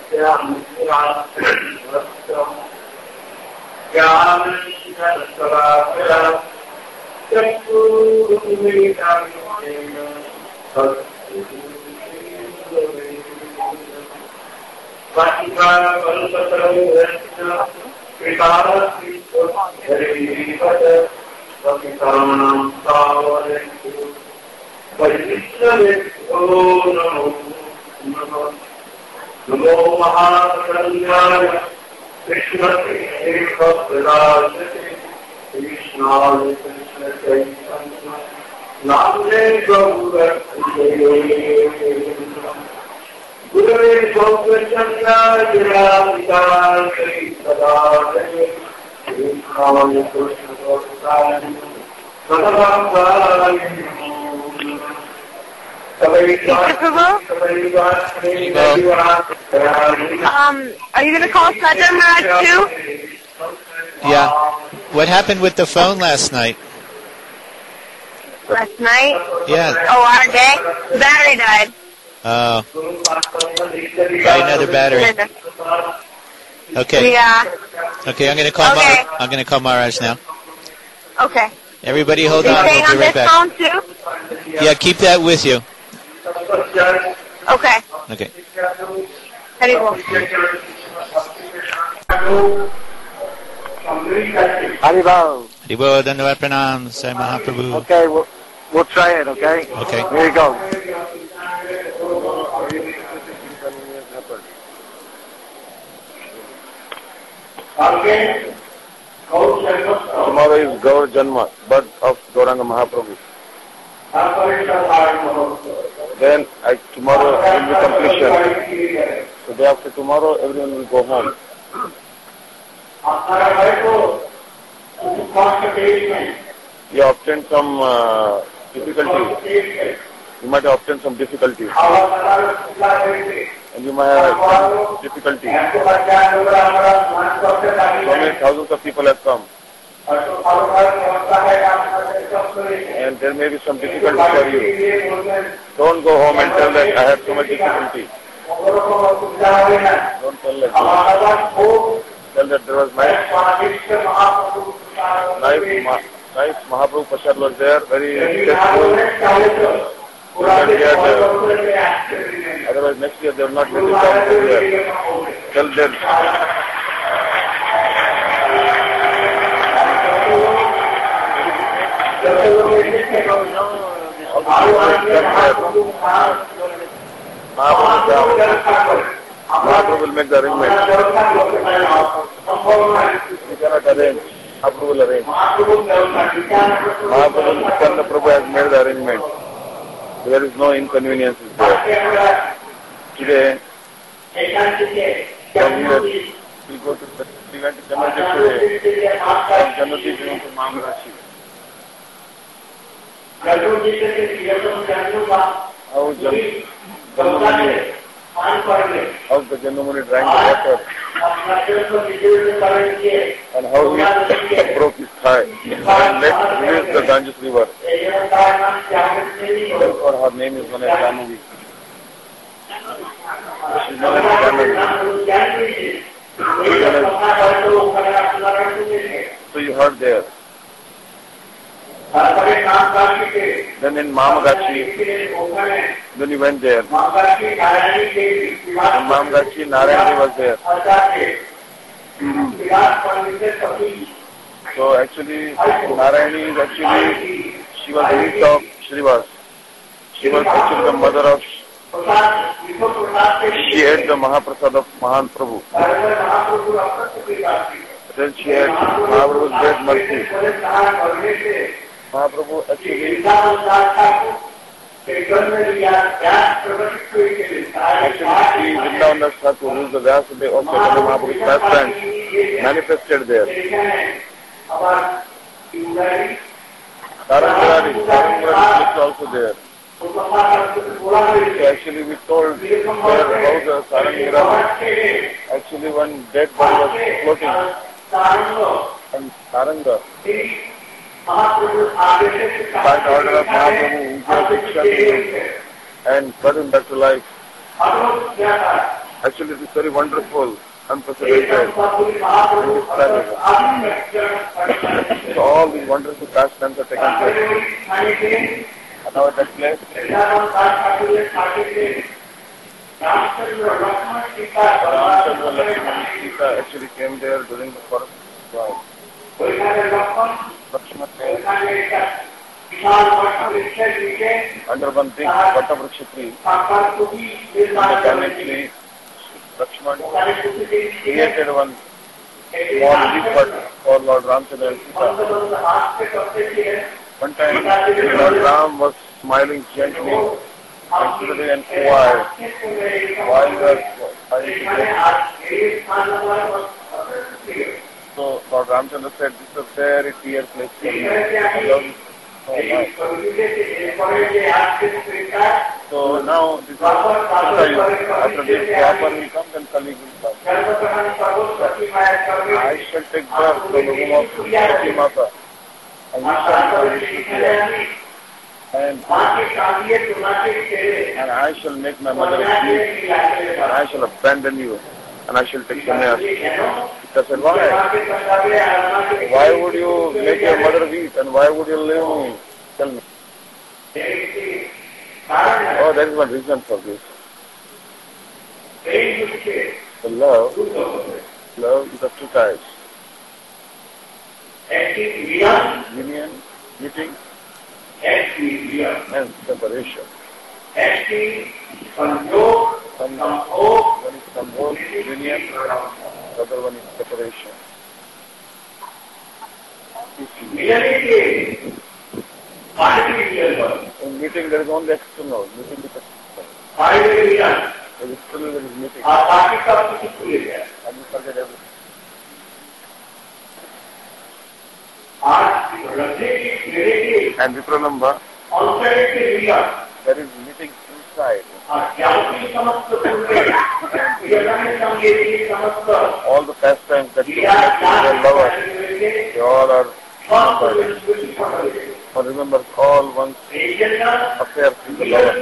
Namo Mahaprasthaya Krishna Krishna Krishna Chaitanya Namne Gaura Gurave Gopachandra Jaya Shri Sadadaya Krishna Krishna Gopachandra Sadadaya Are you going to call Sadhguru Maharaj too? Yeah. What happened with the phone last night? Last night? Yeah. Oh, our day? The battery died. Buy another battery. Okay. Yeah. Okay, I'm going to call. Okay. I'm going to call Maharaj now. Okay. Everybody, hold on. We'll be right back. On this phone too? Yeah, keep that with you. Okay. Okay. Haribol. Haribol. Haribol, Dandavat Pranam, Sai Mahaprabhu. Okay, we'll try it, okay? Okay. Here you go. Tomorrow is Gaur Janma, birth of Gauranga Mahaprabhu. Then tomorrow will be completion. So day after tomorrow, everyone will go home. You obtained some difficulty. You might have obtained some difficulty. And you might have difficulty. So many thousands of people have come. And there may be some difficulty for you. Don't go home and tell that I have so much difficulty. Don't tell that. Tell that there was nice Mahaprabhu Prasad was there, very tasteful. Otherwise next year they will not really come here. Tell them. Mahaprabhu will make the arrangement. We cannot arrange. Mahaprabhu will arrange. Prabhu has made the arrangement. There is no inconvenience there. Today, we go to we went to Janmati today. From Janmati we went to Mamarashi. How the Janmati drank the water and how he broke his thigh and released the Ganges river. Therefore her name is known as Janmati. She is known as Janmati. So you heard there. Then in Mamagachi, then you went there. In Mamagachi, Narayani was there. So actually, Narayani is actually, she was the niece of Shrivas. She was actually the mother of, she ate the Mahaprasad of Mahan Prabhu. Then she had Mahaprabhu's great mercy. Mahaprabhu actually she Vrindavan Thakur, who is the Vyasade of Chaitanya Mahaprabhu's pastime, manifested there. Sarangurari is also there. So actually we told there about the Sarangurari. Actually one dead body was floating. And Saranga, by the order of Mahaprabhu, and brought him back to life. Actually, it is very wonderful, unprecedented, indescribable. So all these wonderful pastimes are taking place. And now at that place, Ramchandra, Lakshmana, Sita actually came there during the forest drive. Lakshmana under one big Vattavriksha tree, mechanically, Lakshmana created one small leaf hut for Lord Ramchandra and Sita. One time, Lord Ram was smiling gently and Sita inquired why you are smiling gently. So Lord Ramchandra said, this is a very dear place for me. I love it so much. So now this is Sita Yuga. After this Dwapar will come, then Kali will come. I shall take birth from the womb of Sati Mata. And you shall become Vishnu Priya. And I shall make my mother weep. And I shall abandon you. And I shall take sannyas. Sita said, why? Why would you make your mother weep? And why would you leave me? Tell me. Oh, there is one reason for this. The love is of two types. Union, meeting, and separation. One is samyog, union, the other one is separation. In meeting there is only external, meeting is external. There is external, there is meeting. And you forget everything. And Vipralamba, there is meeting inside. All the pastimes that you make with your lovers, they all are inside. But remember, all one's affairs with the lover.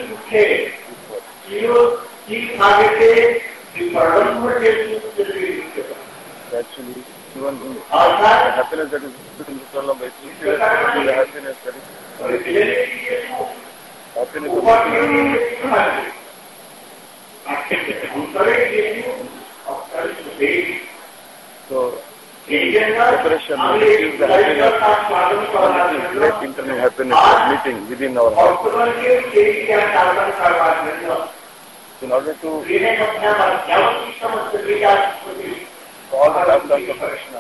Actually, even the happiness that is in the Vipralamba, it's the happiness that is happiness of so, separation is the happiness, one is great internal happiness of meeting within our heart. In order to all the pastimes of Krishna,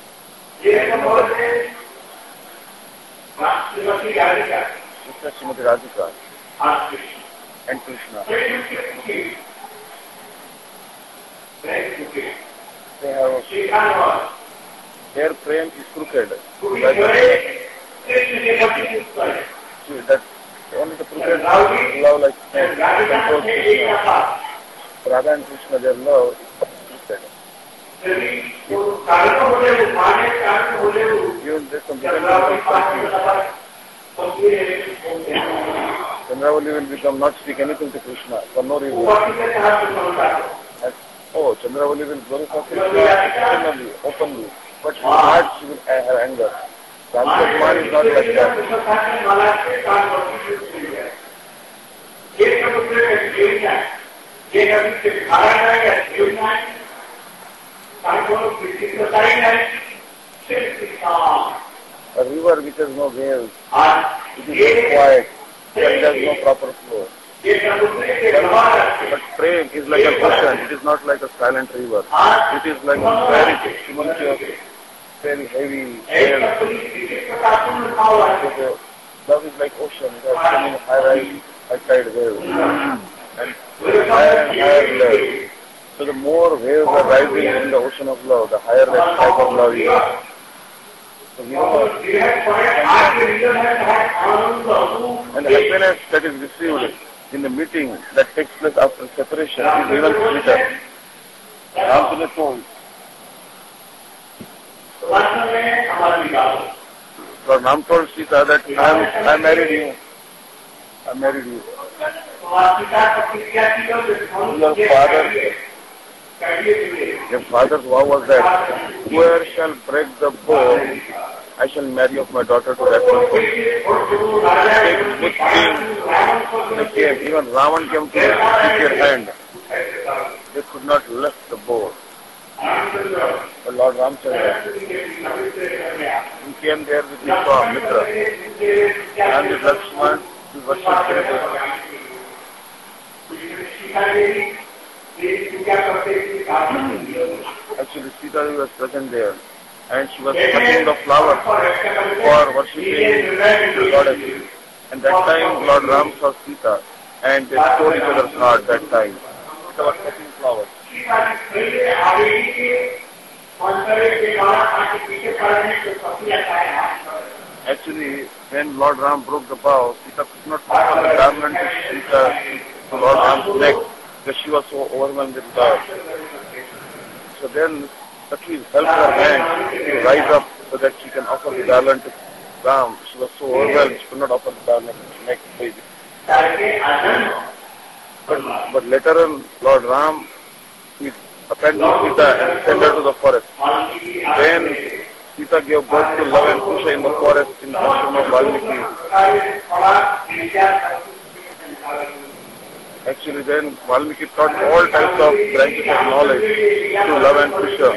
Sister Srimati Radhika and Krishna, they have their prem is crooked. That only the crooked love like snake controls Krishna. Radha and Krishna, their love is crooked. Even there's some Chandravali will become not speak anything to Krishna for no reason. Chandravali will glorify Krishna externally, openly, but in her heart she will have anger. Ramkumar is not like that. A river which has no waves, it is very quiet, and there is no proper flow. But prem is like an ocean, it is not like a silent river. It is like a very tumultuous, very heavy air. Love is like ocean, it has so many high-rise, high-tide waves. And higher and higher levels. So the more waves are rising in the ocean of love, the higher that type of love is. So and the happiness that is received in the meeting that takes place after separation is even sweeter. Ramchandra told, Lord Ram told Sita that I married you. I married you. Your father Their father's vow was that whoever shall break the bow, I shall marry of my daughter to that person. They came, even Ravan came to take their hand. They could not lift the bow. But Lord Ramchandra, he came there with his Mitra and with Lakshman, he worshipped Actually, Sita was present there and she was cutting the flowers for worshipping the goddess. And that time Lord Ram saw Sita and they stole each other's heart that time. Sita was cutting flowers. Actually, when Lord Ram broke the bow, Sita could not offer the garland to Lord Ram's neck because she was so overwhelmed with love. So then Sakhi helped her hand to rise up so that she can offer the garland to Ram. She was so overwhelmed she could not offer the garland to neck baby. But later on, Lord Ram he abandoned Sita and sent her to the forest. Then Sita gave birth to Lava and Kusha in the forest in the ashram of Valmiki. Actually, then Valmiki taught all types of branches of knowledge to Lava and Kusha.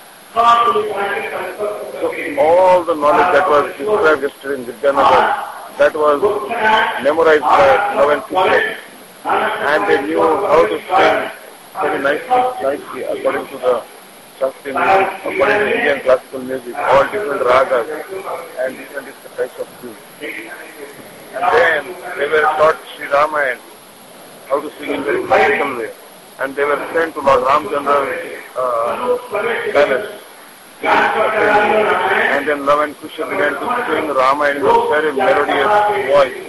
So all the knowledge that was described yesterday in Vidyanagar, that was memorized by Lava and Kusha. And they knew how to sing very nicely according to the Shastri music, according to Indian classical music, all different ragas and different types of tunes. And then they were taught Sri Ramayana, how to sing in very classical way. And they were sent to Lord Ramchandra's palace. And then Lava and Kusha began to sing Ramayana in a very melodious voice.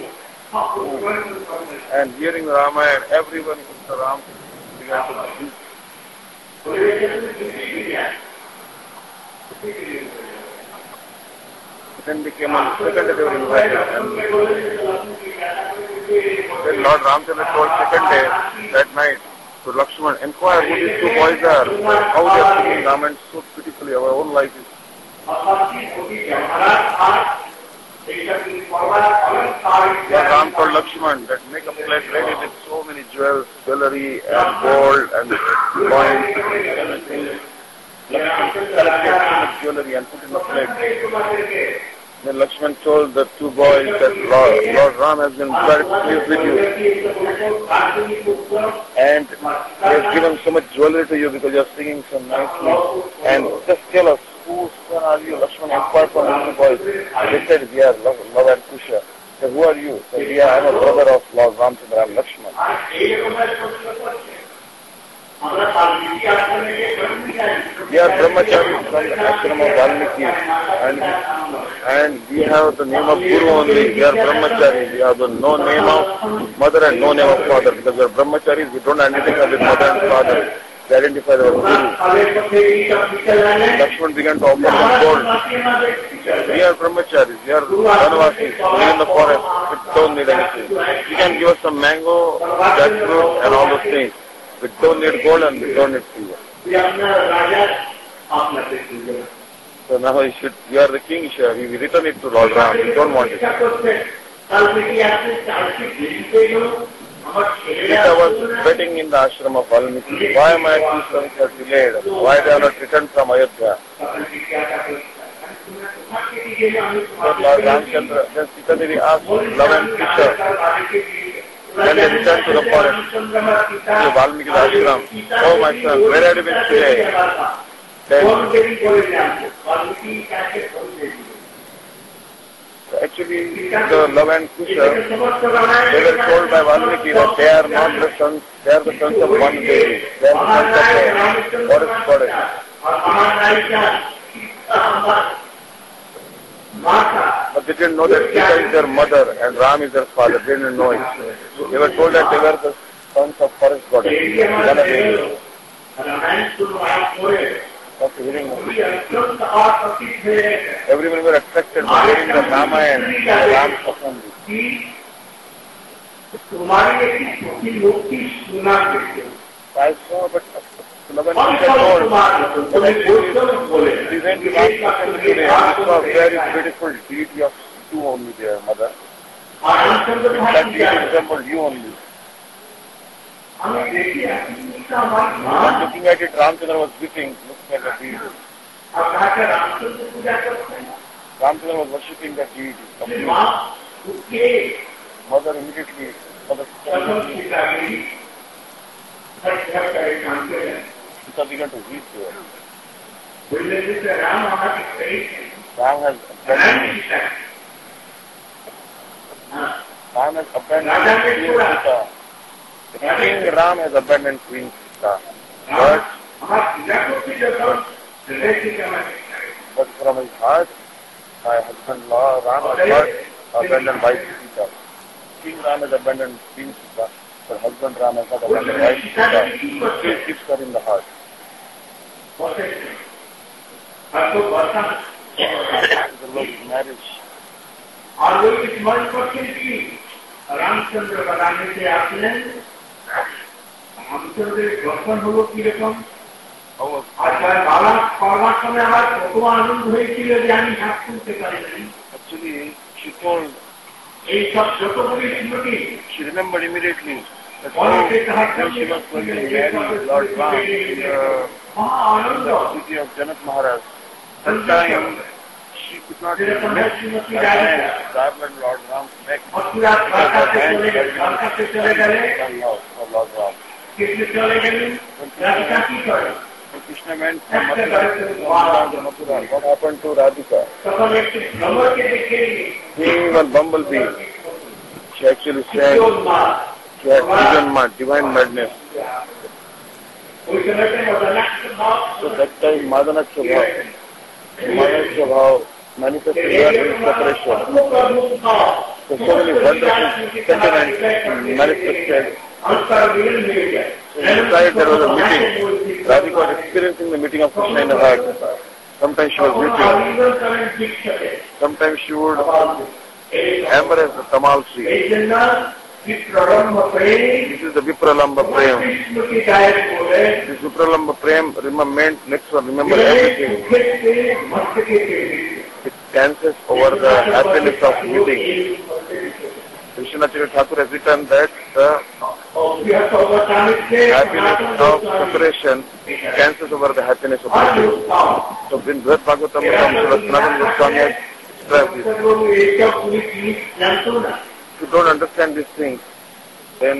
And hearing Ramayana, everyone in the Ram began to sing. Then they came on the second day they were invited. Then Lord Ramchandra told second day that night to Lakshman, inquire who these two boys are, how they are singing Ramayana so beautifully, our own life is. Then Ram told Lakshman that make a plate ready with so many jewels, jewelry and gold and coins and everything. Lakshman collected so much jewelry and put in the plate. Then Lakshman told the two boys that Lord Ram has been very pleased with you. And he has given so much jewelry to you because you are singing so nicely. And just tell us, whose son are you? Lakshman inquired from the two boys. They said, we are Lava and Kusha. He said, who are you? He said, I am a brother of Lord Ramchandra and Lakshman. We are brahmacharis from the ashram of Valmiki and we have the name of Guru only. We are brahmacharis. We have no name of mother and no name of father. Because we are brahmacharis, we don't identify with mother and father. We identify with Guru. Lakshman began to offer them gold. We are brahmacharis. We are vanavasis. We live in the forest. We don't need anything. You can give us some mango, jackfruit and all those things. We don't need gold and we don't need silver. So now you are the king, we return it to Lord Ram, we don't want it. Sita was waiting in the ashram of Valmiki. Why my two sons are delayed? Why they are not returned from Ayodhya? So Lord Ramchandra, then Sita Devi asked Lava and Kusha. When they returned to the forest, to Valmiki's ashram, oh my son, where have you been today? Then, actually, the Lava and Kusha, they were told by Valmiki that they are not the sons, they are the sons of one baby. They are the sons of the forest goddess. But they didn't know that Sita is their mother and Ram is their father. They didn't know it. They were told that they were the sons of forest goddess. After hearing everyone were attracted by hearing the Ramayana and Ram's performance. I saw, but Lava and Present Ram today, I saw a very beautiful deity of you only there, mother. That deity resembled you only. When looking at it, Ramchandra was weeping, looking at the deity. Ramchandra was worshipping the deity of you. Mother immediately, Mother Sita began to weep there. Ram has abandoned Queen Sita. King Ram has abandoned Queen Sita. But from his heart, my husband Ram has not abandoned wife Sita. King Ram has abandoned Queen Sita. Her husband Ram has not abandoned wife Sita. He still keeps her in the heart. The love of marriage. और वो इस मन पर कि रामचंद्र बनाने से आपने रामचंद्र दर्शन hello की रकम আচ্ছা বাবা পড়ার সময় আমার কত আনন্দ হয়েছিল যে আমি হাত তুলতে পারিনি Actually, she told, এই সব যতগুলি স্মৃতি she remembered immediately that when she was going to marry Lord Ram in the city of Janak Maharaj, that time she could not miss that hand, garland Lord Ram's neck, because her hand had been for Lord Ram. When Krishna went from Mathura to Mathura, what happened to Radhika? Seeing one bumblebee, she actually said she had divine madness. So that time Madanaksha Bhav manifested here in separation. So many wonderful sentiments manifested. So inside there was a meeting. Radhika was experiencing the meeting of Krishna in her heart. Sometimes she was weeping. Sometimes she would embrace the Tamal tree. This is the Vipralamba Prem. This Vipralamba Prem meant next one, remember everything. It dances over the happiness of meeting. Krishnacharya Thakur has written that the happiness of separation dances over the happiness of meeting. So in Bhagavad Bhagavatam, Sanatana Goswami has described this. If you don't understand these things, then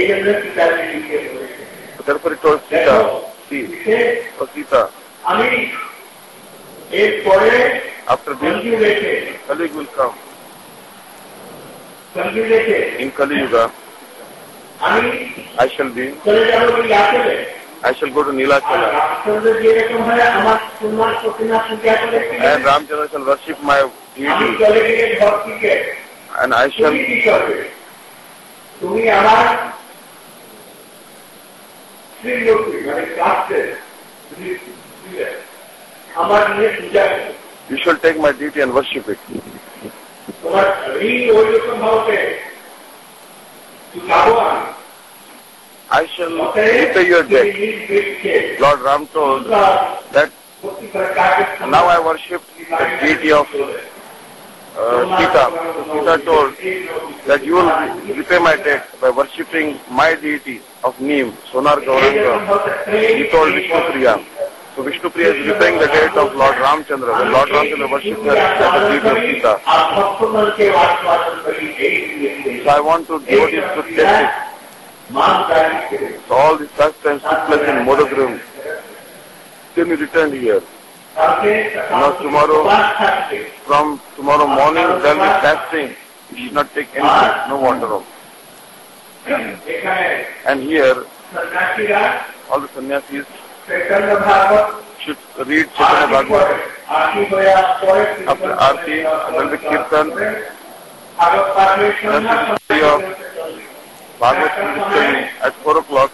therefore he told Sita, see, oh Sita, after this, Kali will come. In Kali Yuga, I shall go to Nilachala, and Ramchandra shall worship my deity, and I shall you shall take my deity and worship it. I shall repay your debt. Lord Ram told that now I worship the deity of Sita. Sita told that you will repay my debt by worshipping my deity of Neem, Sonar Gauranga. He told Vishnupriya. So Vishnupriya is repaying the debt of Lord Ramchandra. When Lord Ramchandra worshipped her as the deity of Sita. So I want to devotees to test it. So all these pastimes took place in Modagrim. Then we returned here. Now from tomorrow morning there will be fasting. You should not take anything, no water. And here, all the sannyasis should read Chaitanya Bhagavad. After Aarti, there will be Kirtan. Then the story of Bhagavad at 4 o'clock.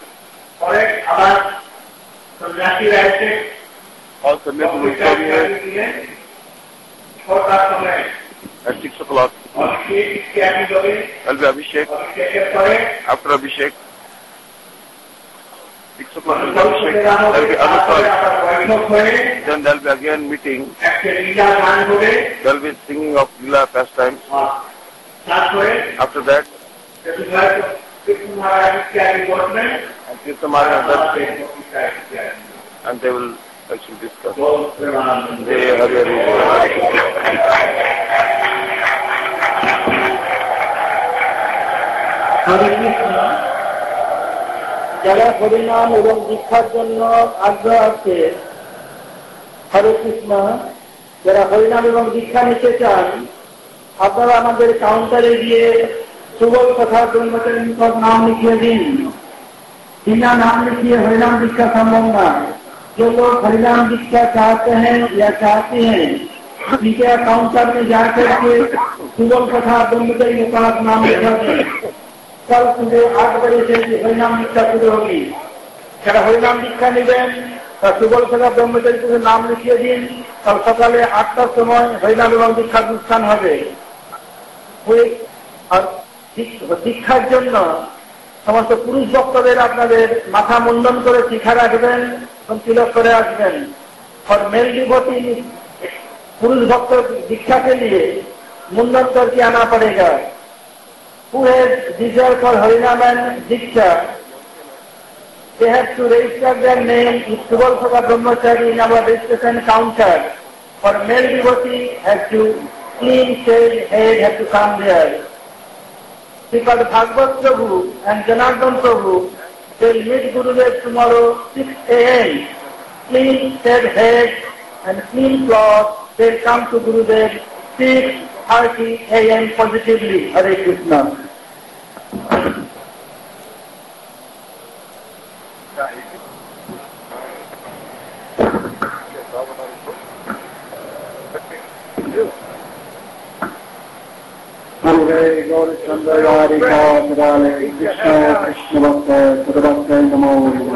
All sannyasis will come here at 6 o'clock. There will be Abhishek. After Abhishek, 6 o'clock will be Abhishek, there will be Anuswar, then there will be again meeting, there will be singing of Leela pastimes. After that, and Kirtan Maharaj and they will actually discuss. Jai Hari Hari. হরে কৃষ্ণ। যারা হরিনাম এবং দীক্ষার জন্য আগ্রহ আছে, হরে কৃষ্ণ, যারা হরিনাম এবং দীক্ষা নিতে চান, আপনারা আমাদের কাউন্টারে গিয়ে সুবল তথা ব্রহ্মচারী নিকট নাম লিখিয়ে দিন। बिना नाम लिखिए हरिनाम दीक्षा संभव ना। जो लोग हरिनाम दीक्षा चाहते हैं या चाहती हैं, उनके काउंटर में जाकर के सुबल तथा ब्रह्मचारी निकट नाम लिखा दें। कल सुबह 8 बजे से हरिनाम दीक्षा शुरू होगी। যারা হরিনাম দীক্ষা নেবেন তারা সুবল তথা ব্রহ্মচারী থেকে নাম লিখিয়ে দিন। কাল সকালে 8টার সময় হরিনাম এবং দীক্ষার অনুষ্ঠান হবে। আর দীক্ষার জন্য সমস্ত পুরুষ ভক্তদের আপনাদের মাথা মুন্ডন করে শিখা রাখবেন এবং তিলক করে আসবেন। और मेल डिवोटी पुरुष भक्त दीक्षा के लिए मुंडन करके आना पड़ेगा। पूरे desire for Harinam and diksha, they have to register their name with Subal Sabha Brahmachari in our registration counter. For male devotee has to clean shave head, have to come there. Because Bhagavad Prabhu and Janardhan Prabhu will meet Gurudev tomorrow 6 a.m. Clean shaved head and clean cloth. They'll come to Gurudev 6:30 a.m. positively. Hare Krishna. Gaurachandra Radhika Murale Krishna Krishna Bhakta Sadabhakta Namo.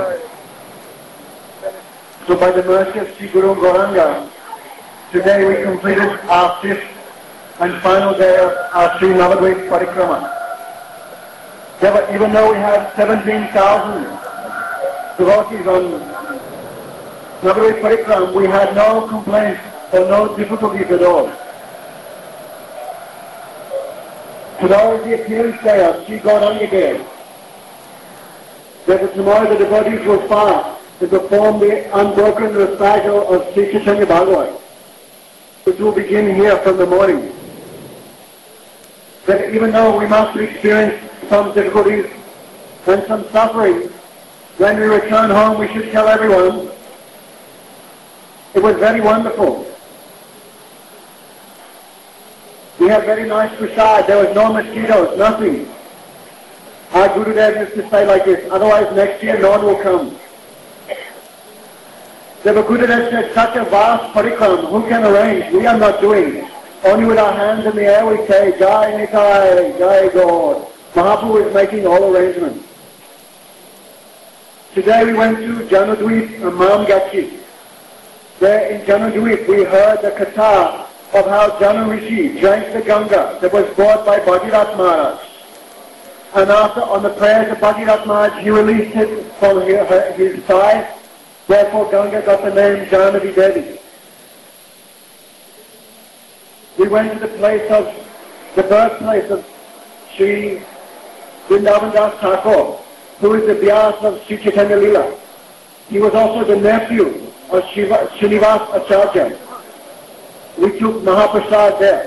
So by the mercy of Sri Guru Gauranga, today we completed our 5th and final day of our Sri Navadvip Parikrama. Even though we had 17,000 devotees on Navadvip Parikrama, we had no complaints or no difficulties at all. Today is the appearance day of Sri Gauranga Day. Therefore tomorrow the devotees will fast to perform the unbroken recital of Sri Chaitanya Bhagavat, which will begin here from the morning. That even though we must experience some difficulties and some suffering, when we return home we should tell everyone, it was very wonderful. We had very nice prasad, there was no mosquitoes, nothing. Our Gurudev used to say like this, otherwise next year no one will come. The Gurudev said, such a vast parikram, who can arrange? We are not doing. Only with our hands in the air we say, Jai Nitai, Jai God. Mahaprabhu is making all arrangements. Today we went to Janudweep and Mamgachi. There in Janudweep we heard the katha of how Janu Rishi drank the Ganga that was brought by Bhagirath Maharaj. And after, on the prayers of Bhagirath Maharaj, he released it from his thigh. Therefore Ganga got the name Janavi Devi. We went to the birthplace of Sri Vrindavan Das Thakur, who is the Vyas of Sri Chaitanya Leela. He was also the nephew of Srinivas Acharya. We took Mahaprasad there.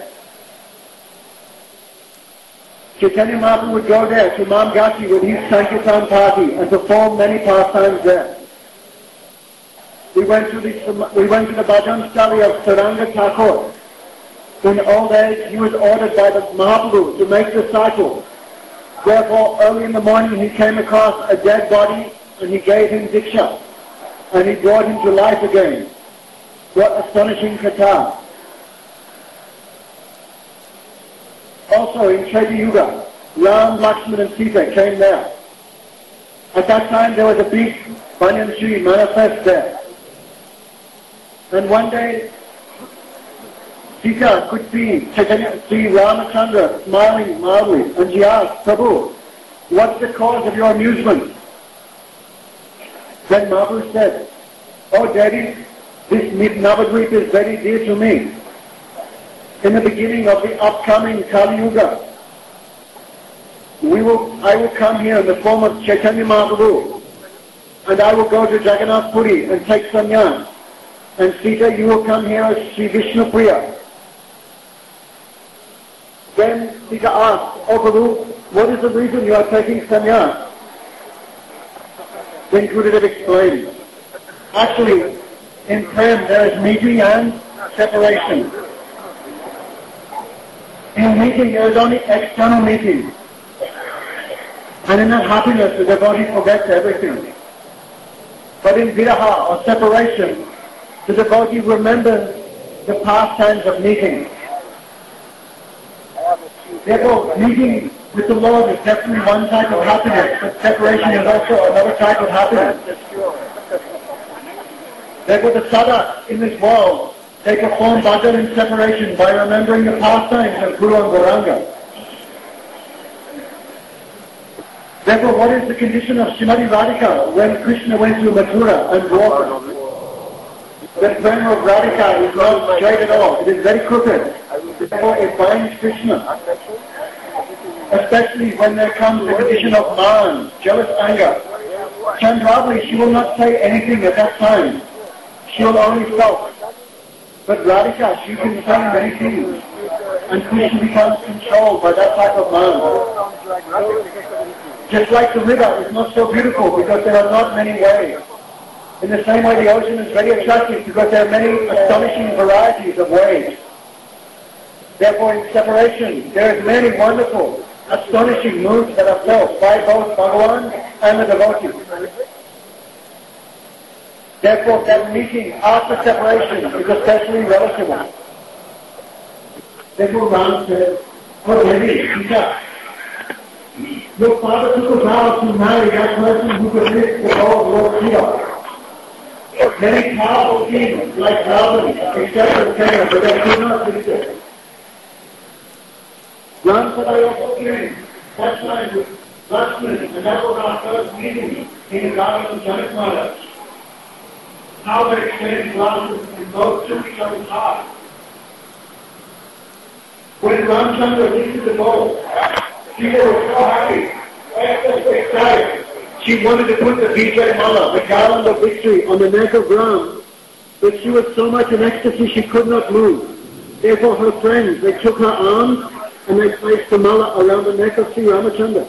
Chaitanya Mahaprabhu would go there to Mamgachi with his Sankirtan party and perform many pastimes there. We went to the bhajan stali of Saranga Thakur. In old age, he was ordered by the Mahaprabhu to make disciples. Therefore, early in the morning, he came across a dead body and he gave him diksha. And he brought him to life again. What astonishing katha. Also in Treta Yuga, Ram, Lakshman and Sita came there. At that time there was a big Banyan tree manifest there. And one day Sita could see Ramachandra smiling mildly and she asked, Prabhu, what's the cause of your amusement? Then Mahaprabhu said, "Oh Daddy, this Navadvip is very dear to me. In the beginning of the upcoming Kali Yuga, I will come here in the form of Chaitanya Mahaprabhu, and I will go to Jagannath Puri and take sannyas. And Sita, you will come here as Sri Vishnu Priya." Then Sita asked, "Oh Prabhu, what is the reason you are taking sannyas?" Then Gurudev explained, "Actually, in prem there is meeting and separation. In meeting there is only external meeting. And in that happiness the devotee forgets everything. But in viraha or separation, the devotee remembers the pastimes of meeting. Therefore, meeting with the Lord is definitely one type of happiness, but separation is also another type of happiness. Therefore, the sadhaks in this world, they perform bhajan in separation by remembering the pastimes of Guru and Gauranga. Therefore, what is the condition of Srimati Radhika when Krishna went to Mathura and Dwarka? The prema of Radhika is not straight at all. It is very crooked. Therefore, it binds Krishna. Especially when there comes the condition of man, jealous anger. Chandravali, she will not say anything at that time. She will only sulk. But Radhika, she can say many things. And Krishna becomes controlled by that type of man. Just like the river is not so beautiful because there are not many waves. In the same way, the ocean is very attractive because there are many astonishing varieties of waves. Therefore, in separation, there are many wonderful, astonishing moods that are felt by both Bhagavan and the devotee. Therefore, that meeting after separation is especially relishable. Therefore, Ram said, "Oh, Devi, Sita, your father took a vow to marry that person who could lift the bow of Lord Shiva. Many powerful kings like Ravana accepted prayer, but they could not lift it. Ram said, I also came that time with Lakshman, and that was our first meeting in the garden of Janakmala. How they exchanged glances and both took each other's heart. When Ramchandra lifted the bow, people were so happy, so excited. She wanted to put the Vijay Mala, the garland of victory, on the neck of Ram, but she was so much in ecstasy she could not move. Therefore her friends, they took her arms and they placed the Mala around the neck of Sri Ramachandra.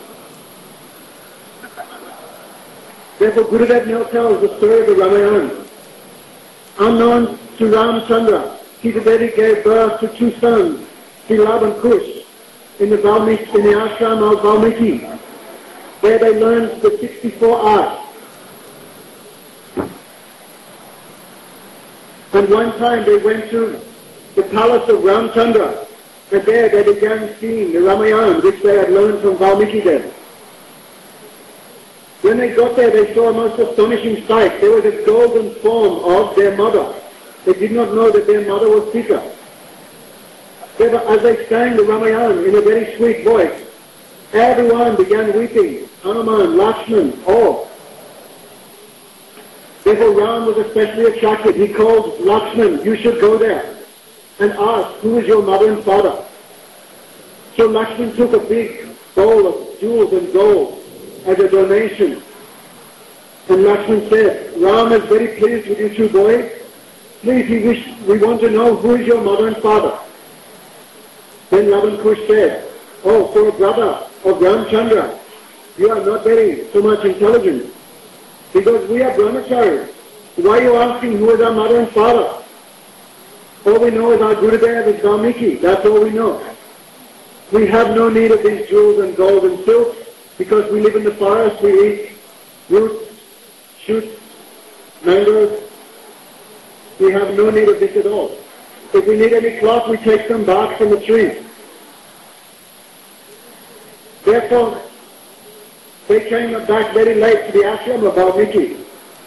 Therefore Gurudev now tells the story of the Ramayana. Unknown to Ramchandra, Sita Devi gave birth to two sons, Sri Lab and Kush, in the ashram of Valmiki. There they learned the 64 arts. And one time they went to the palace of Ramchandra, and there they began singing the Ramayana, which they had learned from Valmiki Dev. When they got there, they saw a most astonishing sight. There was a golden form of their mother. They did not know that their mother was Sita. As they sang the Ramayana in a very sweet voice, everyone began weeping. Hanuman, Lakshman, all. Therefore Ram was especially attracted. He called Lakshman, you should go there and ask, who is your mother and father? So Lakshman took a big bowl of jewels and gold as a donation. And Lakshman said, Ram is very pleased with you two boys. Please, we want to know who is your mother and father. Then Lavan Kush said, oh, for a brother of Ramchandra, you are not very so much intelligent. Because we are brahmacharis. Why are you asking who is our mother and father? All we know is our Gurudev is Valmiki. That's all we know. We have no need of these jewels and gold and silk because we live in the forest, we eat roots, shoots, mangoes. We have no need of this at all. If we need any cloth, we take some bark from the trees. Therefore, they came back very late to the ashram of Valmiki.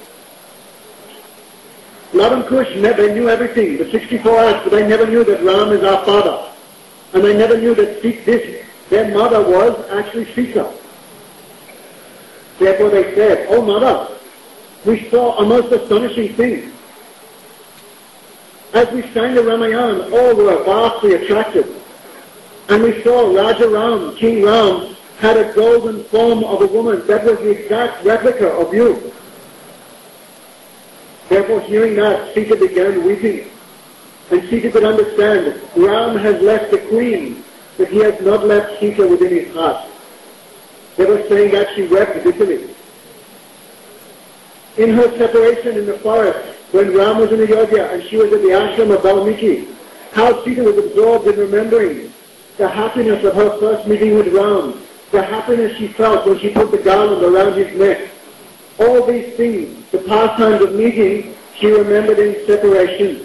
Lavan Kush, they knew everything, the 64 arts, but they never knew that Ram is our father. And they never knew that their mother was actually Sita. Therefore they said, oh mother, we saw a most astonishing thing. As we sang the Ramayana, all were vastly attracted. And we saw Raja Ram, King Ram, had a golden form of a woman that was the exact replica of you. Therefore, hearing that, Sita began weeping. And Sita could understand, Ram has left the queen, but he has not left Sita within his heart. They were saying that she wept bitterly. In her separation in the forest, when Ram was in Ayodhya and she was at the ashram of Valmiki, how Sita was absorbed in remembering the happiness of her first meeting with Ram, the happiness she felt when she put the garland around his neck. All these things, the pastimes of meeting, she remembered in separation.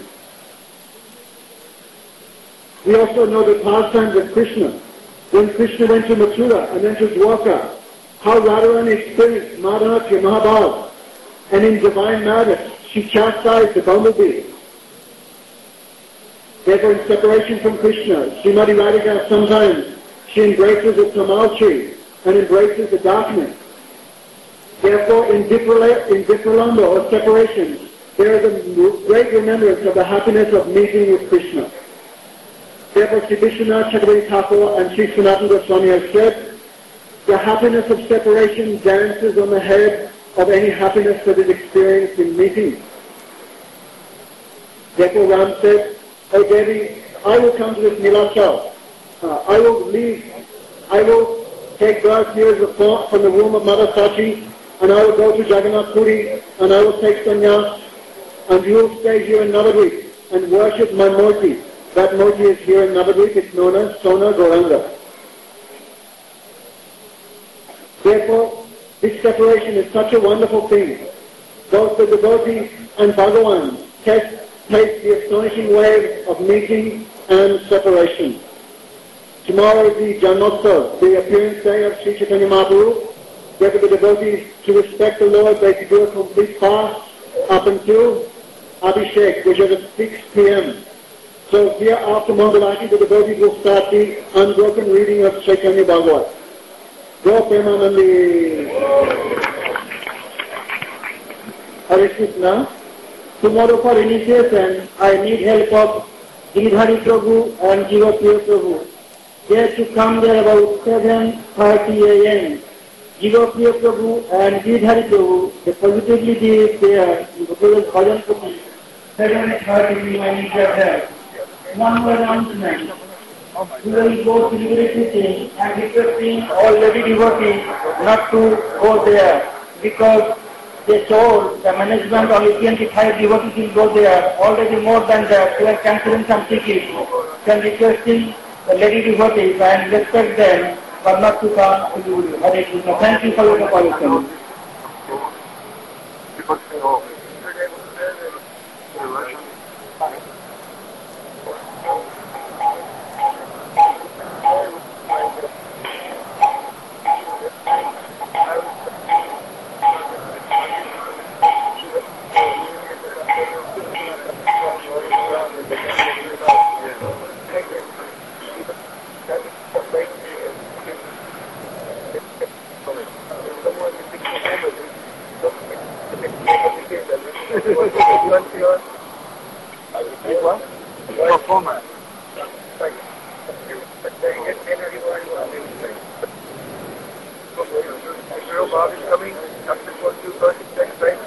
We also know the pastimes of Krishna. When Krishna went to Mathura and then to Dwarka, how Radharani experienced Madhanatya Mahabhav, and in divine madness, she chastised the bumblebee. Therefore, in separation from Krishna, Srimati Radhika sometimes she embraces the tamal tree and embraces the darkness. Therefore, in Vipralamba or separation, there is a great remembrance of the happiness of meeting with Krishna. Therefore, Sri Vishwanath Chakravarti Thakur and Sri Sanatana Goswami have said, the happiness of separation dances on the head of any happiness that is experienced in meeting. Therefore, Ram said, "O Devi, I will come to this Nilachal. I will take birth here as a thought from the womb of Mother Sachi, and I will go to Jagannath Puri, and I will take sannyas, and you will stay here in Navadvip and worship my Murti. That Murti is here in Navadvip. It's known as Sona Gauranga." Therefore, this separation is such a wonderful thing. Both the devotee and Bhagavan taste the astonishing wave of meeting and separation. Tomorrow is the Janmotsav, the appearance day of Sri Chaitanya Mahaprabhu. Therefore, the devotees, to respect the Lord, they do a complete fast up until Abhishek, which is at 6 p.m. So here after Mangalati, the devotees will start the unbroken reading of Chaitanya Bhagavat. Go Premanandi. Hare Krishna. Tomorrow for initiation, I need help of Giridhari Prabhu and Jivapriya Prabhu. They have to come there about 7:30 a.m. Jivapriya Prabhu and Giridhari Prabhu, they positively be there because of Bhajan Pati. 7:30 I need their help. One more announcement. We will go to Liberty and requesting all lady devotees not to go there because they told the management only 25 devotees will go there. Already more than that, they are cancelling some tickets. Then requesting the lady devotees and respect them but not to come to you. Hare Krishna. Thank you for your cooperation. Performer. Bob is coming. After 36 right?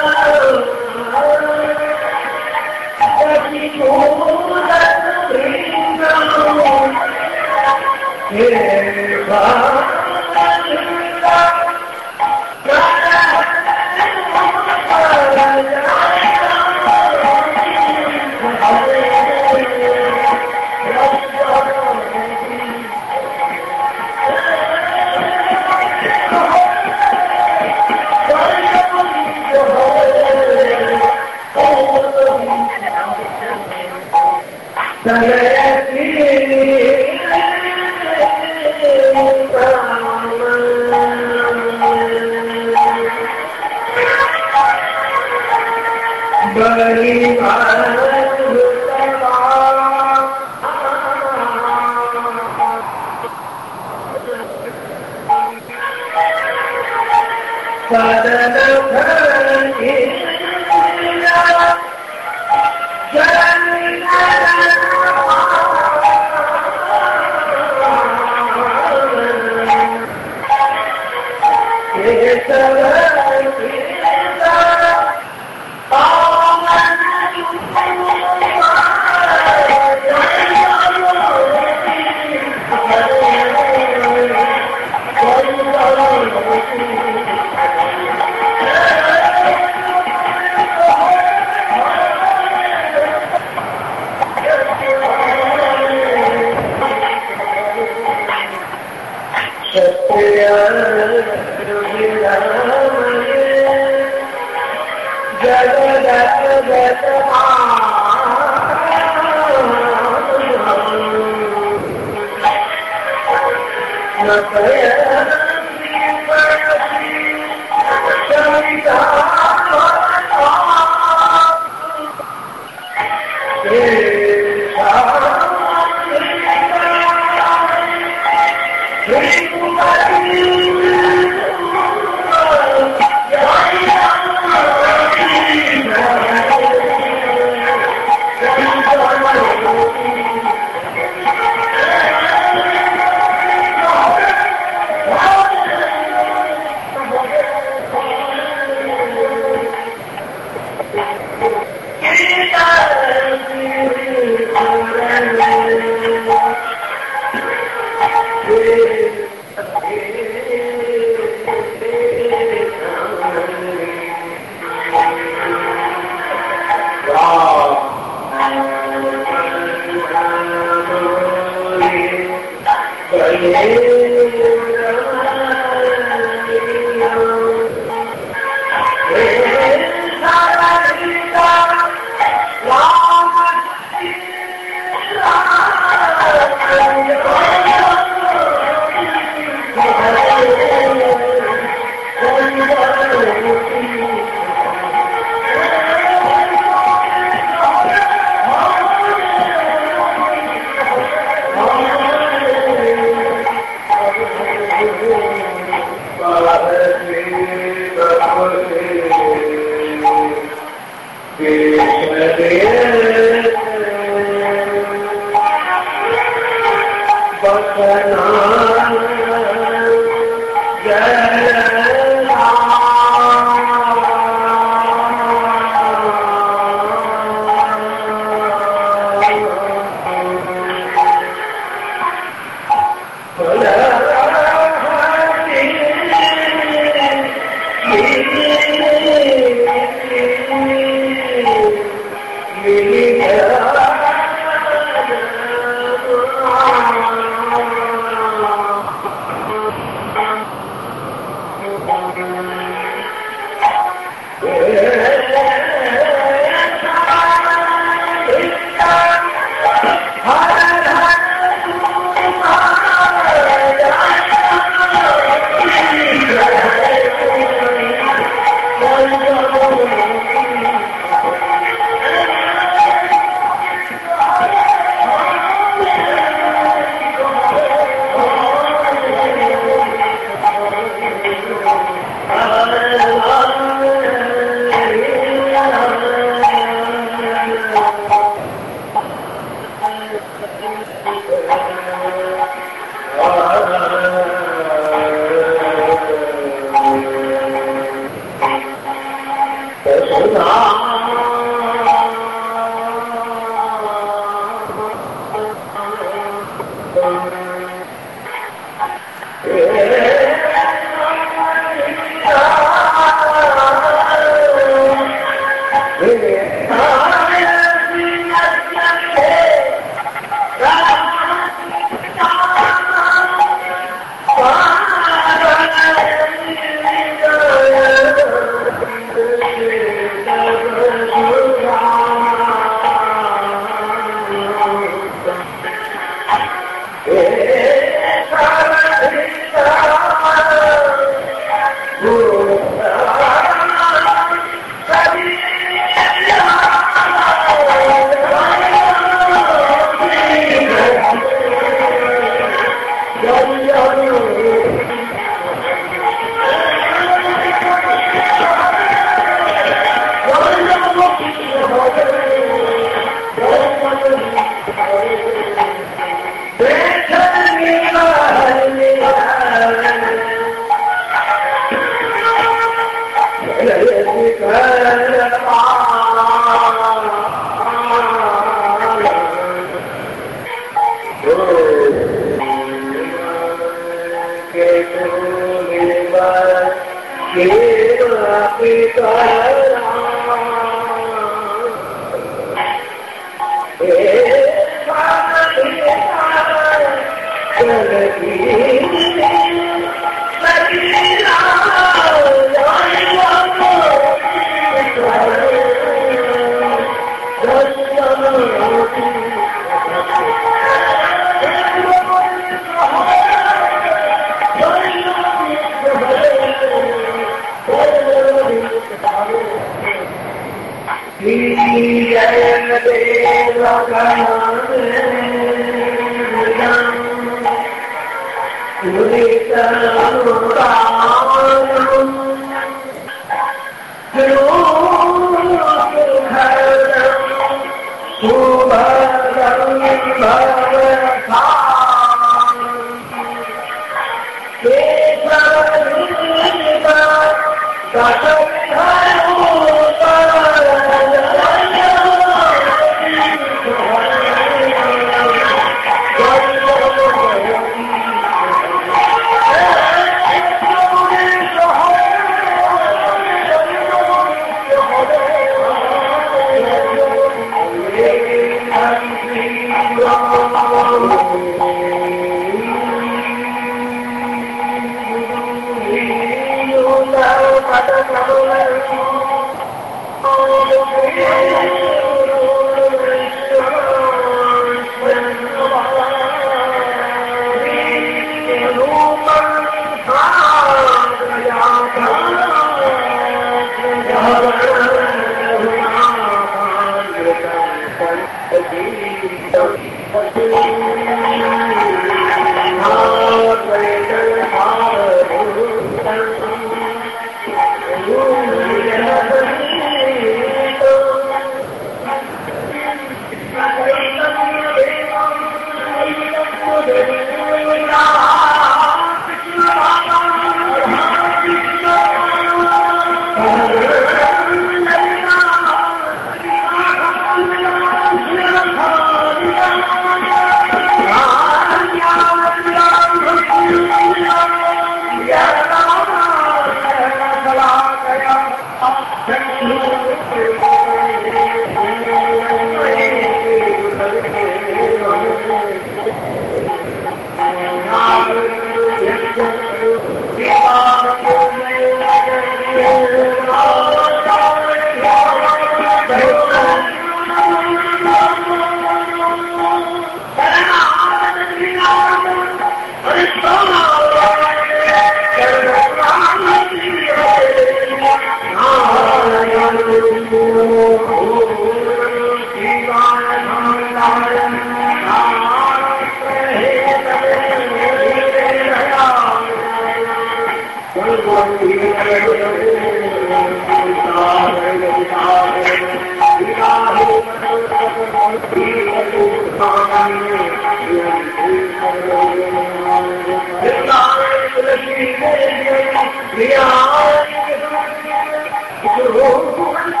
Yeah.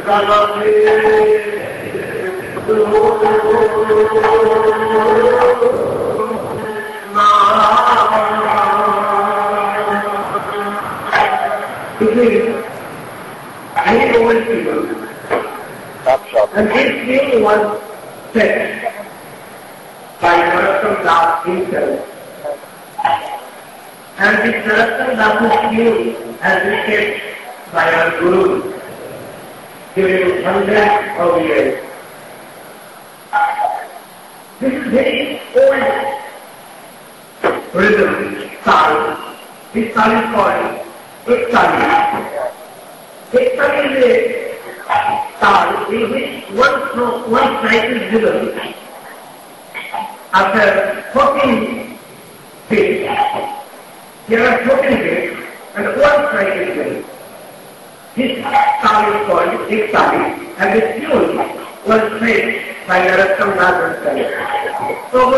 very old people. And this thing was said by Narottam Das himself. And this Narottam Das's view has been said by our Guru during hundreds of years. This is very old rhythm, style. This style is called Ektali. Ektali is a style in which one strike is given after 14 beats. There are 14 beats and one strike is given. This style is called Ektali and this tune was played by Narottam Das himself. So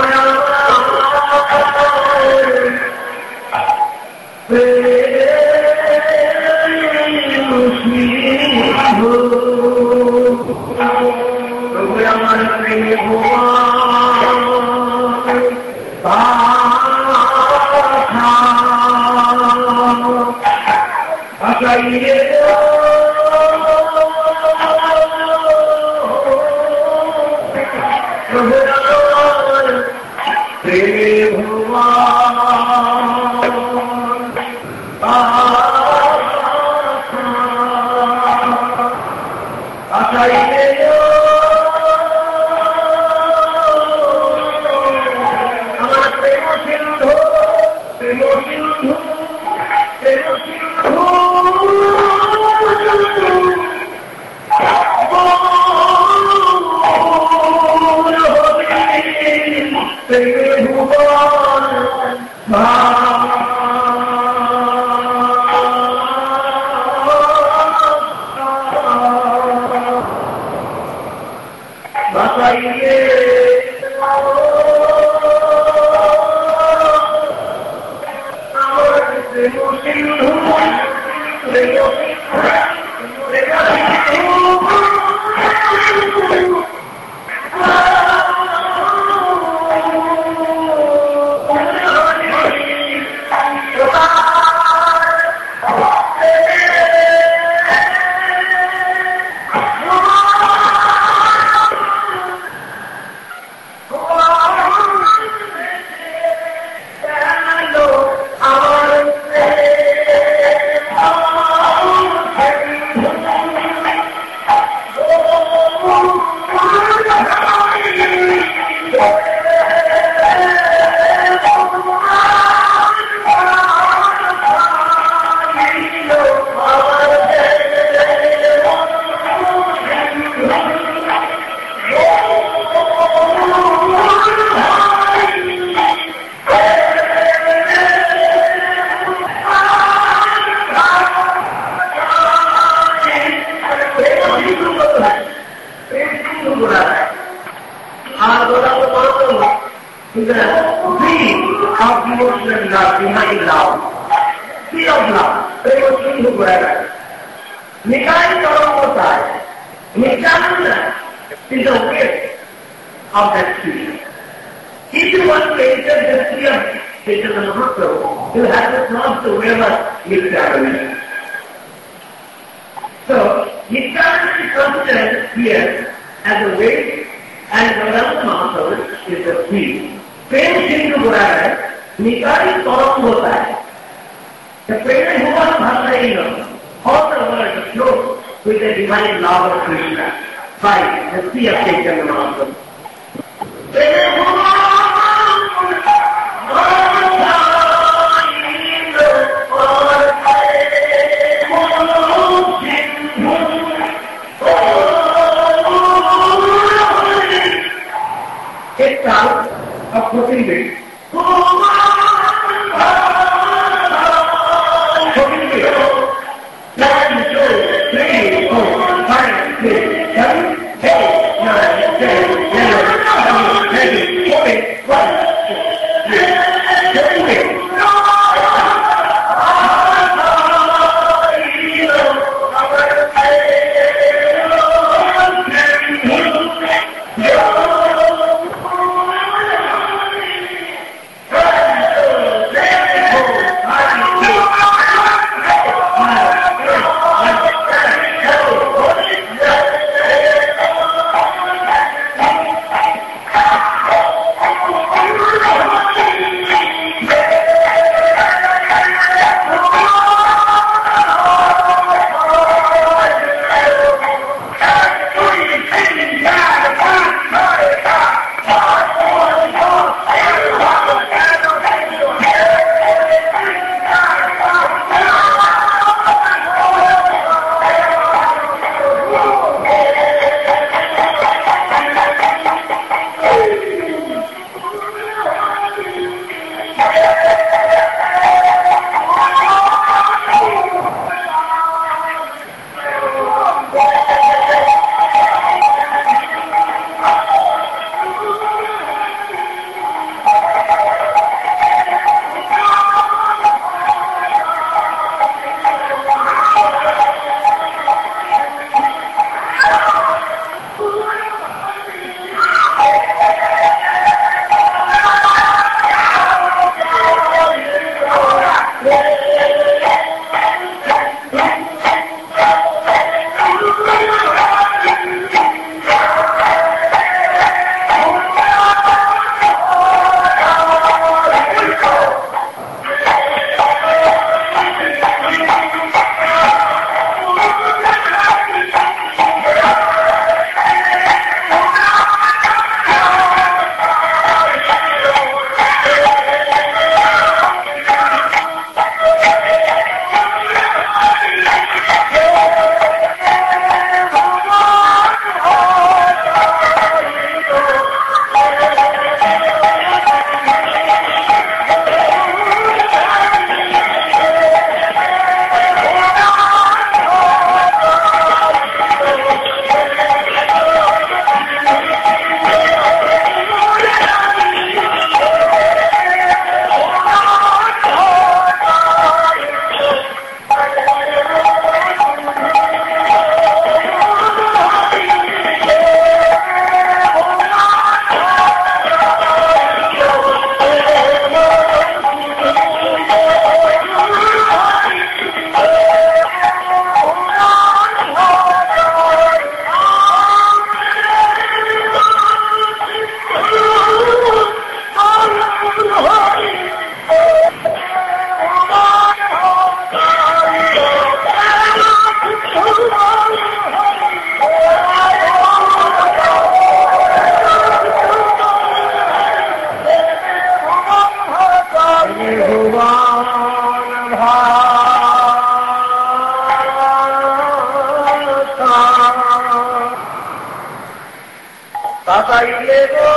পাইলে গো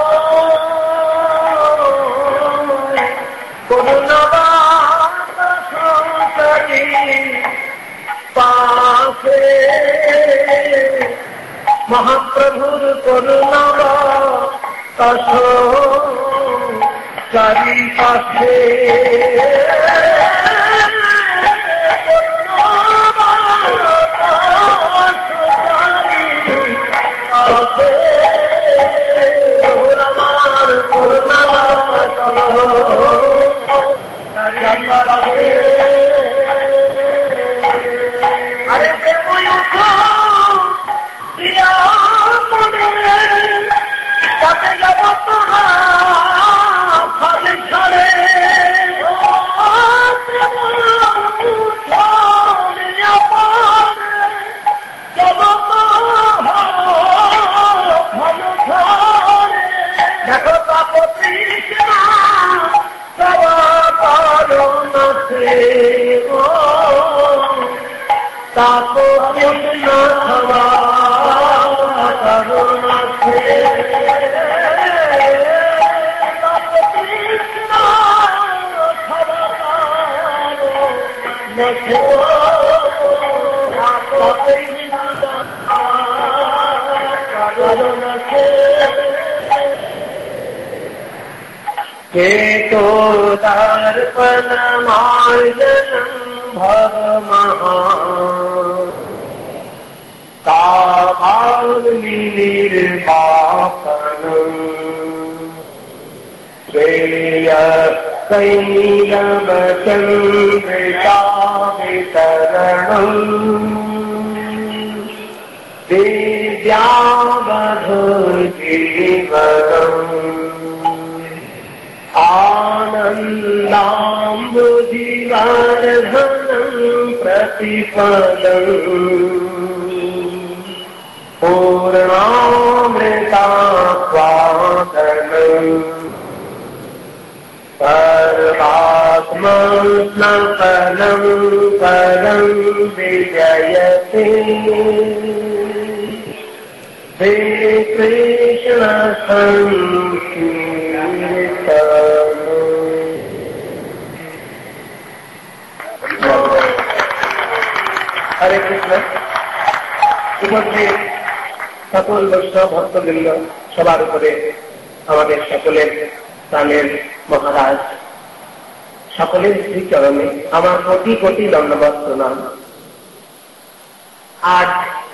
করুণাবাসী পাশে মহাপ্রভুর করুণাবাস চারিপাশে আরে তাতে যাব তোমার ছাড়ে দেখো তাপতি কারণ আছে তাপতি না হওয়া কারণ আছে केतो दर्पणमार्जनं भवमहा कामाग्निर्वापनं श्रेयसैलवचन्द्रिकावितरणम् दिव्यावधूजीवनम् आनन्दाम्बुजीवर्धनं प्रतिपदम् पूर्णामृतास्वादनम् सर्वात्मफलं परं विजयते श्रीकृष्ण হরে কৃষ্ণ। উপস্থিত সকল বৈষ্ণব ভক্তবৃন্দ, সবার উপরে আমাদের সকলের প্রাণের মহারাজ, সকলের শ্রীচরণে আমার কোটি কোটি দণ্ডবত প্রণাম। আজ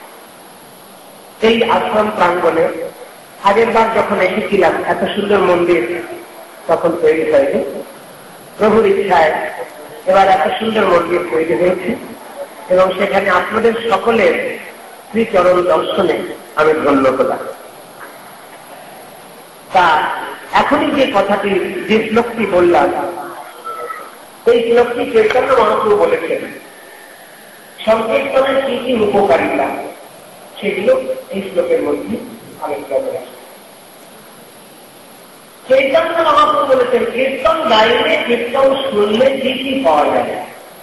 এই আশ্রম প্রাঙ্গণে আগের বার যখন এসেছিলাম এত সুন্দর মন্দির তখন তৈরি হয়েছে, প্রভুর ইচ্ছায় এবার এত সুন্দর মন্দির তৈরি হয়েছে এবং সেখানে আপনাদের সকলের শ্রীচরণ দর্শনে আমি ধন্য হলাম। তা এখনই যে কথাটি, যে শ্লোকটি বললাম, এই শ্লোকটি চৈতন্য মহাপ্রভু বলেছেন সংকীর্তনের কি কি উপকারিতা, সেগুলো এই শ্লোকের মধ্যে আলোচনা করা। চৈতন্য মহাপ্রভু বলেছেন কীর্তন গাইলে, কীর্তন শুনলে কি কি পাওয়া যায়।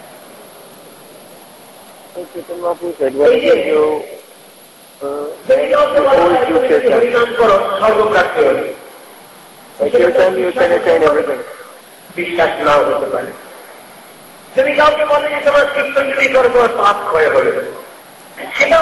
হরিনাম করো, সর্বপ্রাপ্ত হবে, বিশ্বাস নাও হতে পারে। যদি কাউকে বলে যে তোমার কীর্তন যদি করবো পাপ ক্ষয় হবে, সেটাও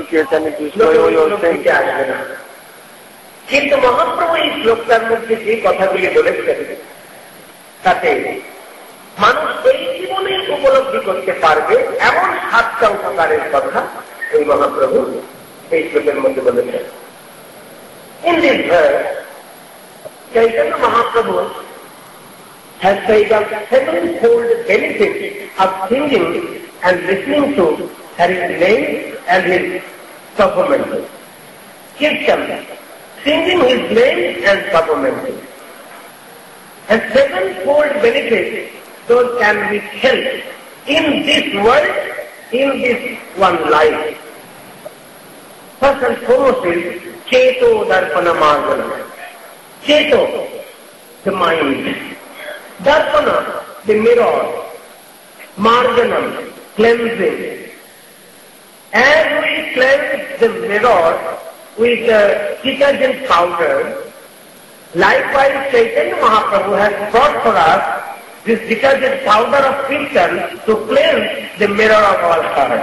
আসবে না। কিন্তু মহাপ্রভু এই শ্লোকটার মধ্যে যে কথাগুলি বলেছেন তাতে মানুষ এই জীবনে উপলব্ধি করতে পারবে এমন 7টা উপকারের কথা এই মহাপ্রভু এই শ্লোকের মধ্যে বলেছেন। In this verse, Chaitanya Mahaprabhu has said of 7-fold benefits of singing and listening to His name and His performance. Kirtan, singing His name and performance. And 7-fold benefits those can be felt in this world, in this one life. First and foremost is Cheto Darpana Margana. Cheto, the mind. Darpana, the mirror. Marganam, cleansing. As we cleanse the mirror, with detergent powder. Likewise, Chaitanya Mahaprabhu has brought for us this detergent powder of Kirtan to cleanse the mirror of our heart.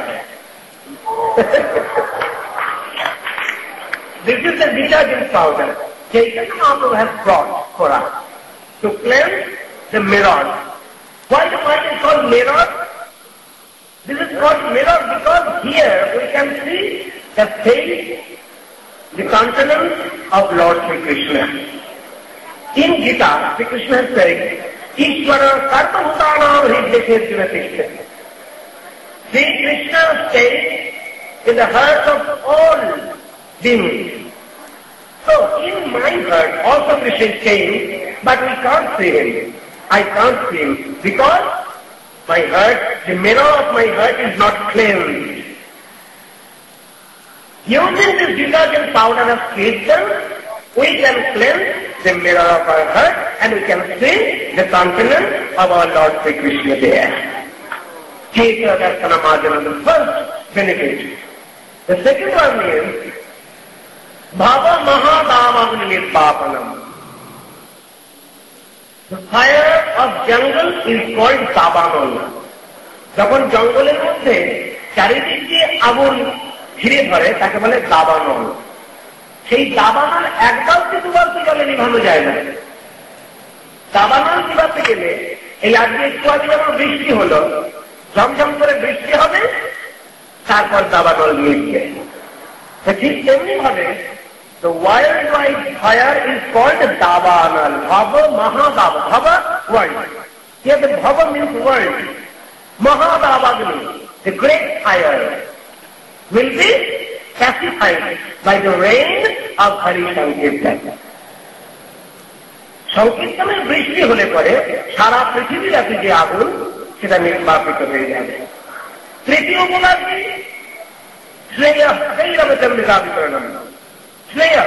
This is the detergent powder Chaitanya Mahaprabhu has brought for us to cleanse the mirror. Why is it called mirror? This is called mirror because here we can see the face, the countenance of Lord Sri Krishna. In Gita, Sri Krishna is saying, Ishvara Sarvabhutanam Hrideshesvara Krishna. Sri Krishna stays in the heart of all beings. So in my heart also Krishna is staying, but we can't see him. I can't see him because my heart, the mirror of my heart is not cleansed. Using this detergent powder of Kirtan, we can cleanse the mirror of our heart and we can see the countenance of our Lord Sri Krishna there. Chaitanya Darshana Madhyama, the first benefit. The second one is Bhava Mahadavagni Nirvapanam. The fire of jungle is called Dabanon. যখন জঙ্গলের মধ্যে চারিদিক দিয়ে আগুন ঘিরে ধরে তাকে বলে দাবানল। সেই দাবানল এক বালতি দু বালতি জলে নিভানো যায় না। দাবানল নিভাতে গেলে এই আজকে একটু আগে যেমন বৃষ্টি হলো, ঝমঝম করে বৃষ্টি হবে, তারপর দাবানল নিয়ে ঠিক তেমনি ভাবে the worldwide fire is called Dabanal. Bhava Mahadava. Bhava, world. Here the Bhava means world. Mahadavagni, the great fire, will be pacified by the rain of Hari Sankirtan. Sankirtaner বৃষ্টি হলে পরে সারা পৃথিবীব্যাপী যে আগুন সেটা নির্বাপিত হয়ে যাবে। তৃতীয় গুণার্থী শ্রেয় সেইরকম নির্বাপিত Slayer,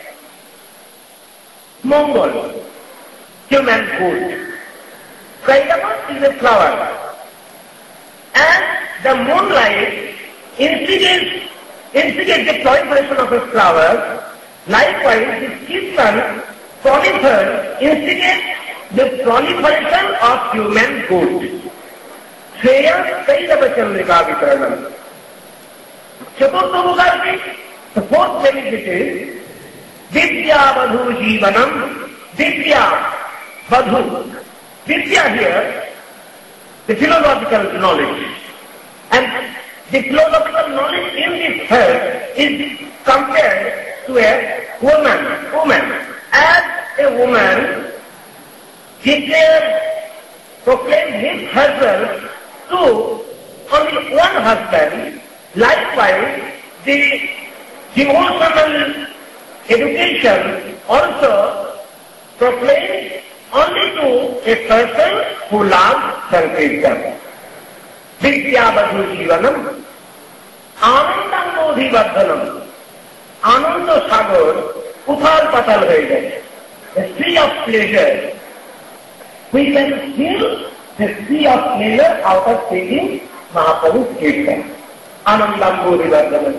Mongol, human food. Kailama is a flower. And the moonlight instigates the proliferation of a flower. Likewise, the Kirtan instigates the proliferation of human food. Shreya Kailama Chandrika Vitaranam. Chaturtha Mugarti. The fourth benefit is Vidya Vadhu Jivanam. Vidya Vadhu. Vidya here, the philosophical knowledge. And the philosophical knowledge in this verse is compared to a woman. As a woman proclaims his husband to only one husband, likewise the devotional education also proclaims only to a person who loves Sankirtan. Vidya Vadhu Jivanam, Anandam Modhivardhanam, Ananda Sagar, Uthal Patal Veda, the sea of pleasure. We can feel the sea of pleasure out of singing Mahaprabhu's Kirtan. Anandam Modhivardhanam.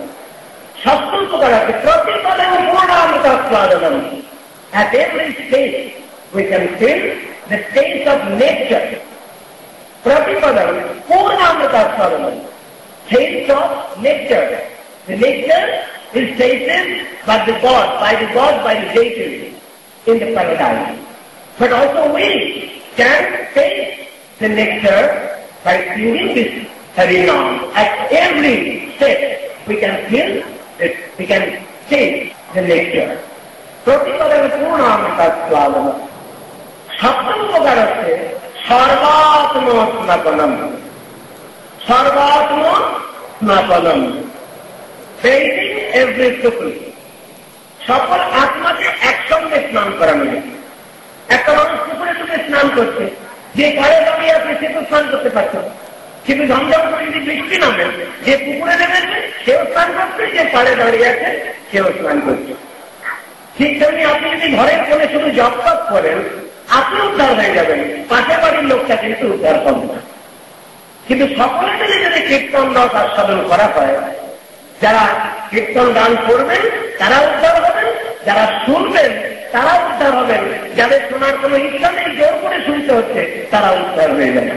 At every stage we can feel the taste of nature. Pratipadam, Purnamritaswaranam, taste of nature. The nature is tasted by the God, by the deities in the paradise. But also we can taste the nectar by singing this Harinam. At every step we can feel that we can taste the nectar. Pratipadam Purnamritaswaranam. Saptam Pagaraste, Sarvatma Snapanam. Sarvatma Snapanam. Bathing every soul. সকল আত্মাকে একসঙ্গে স্নান করানো যায়। একটা মানুষ পুকুরে টুকে স্নান করছে, যে ঘরে দাঁড়িয়ে আছে সে তো স্নান করতে পারছে না। কিন্তু ঝমঝম করে যদি বৃষ্টি নামে, যে পুকুরে নেমেছে সেও স্নান করছে, যে ঘরে দাঁড়িয়ে আছে সেও স্নান করছে। ঠিক তেমনি আপনি যদি ঘরের কোণে শুধু জপ তপ করেন, আপনি উদ্ধার হয়ে যাবেন, পাশের বাড়ির লোকটা কিন্তু উদ্ধার হবে না। কিন্তু সকলে মিলে যদি কীর্তন রস আস্বাদন করা হয়, যারা কীর্তন গান করবেন তারা উদ্ধার হবেন, যারা শুনবেন তারা উদ্ধার হবেন, যাদের শোনার কোন ইচ্ছা নেই জোর করে শুনতে হচ্ছে তারা উদ্ধার হয়ে যাবে।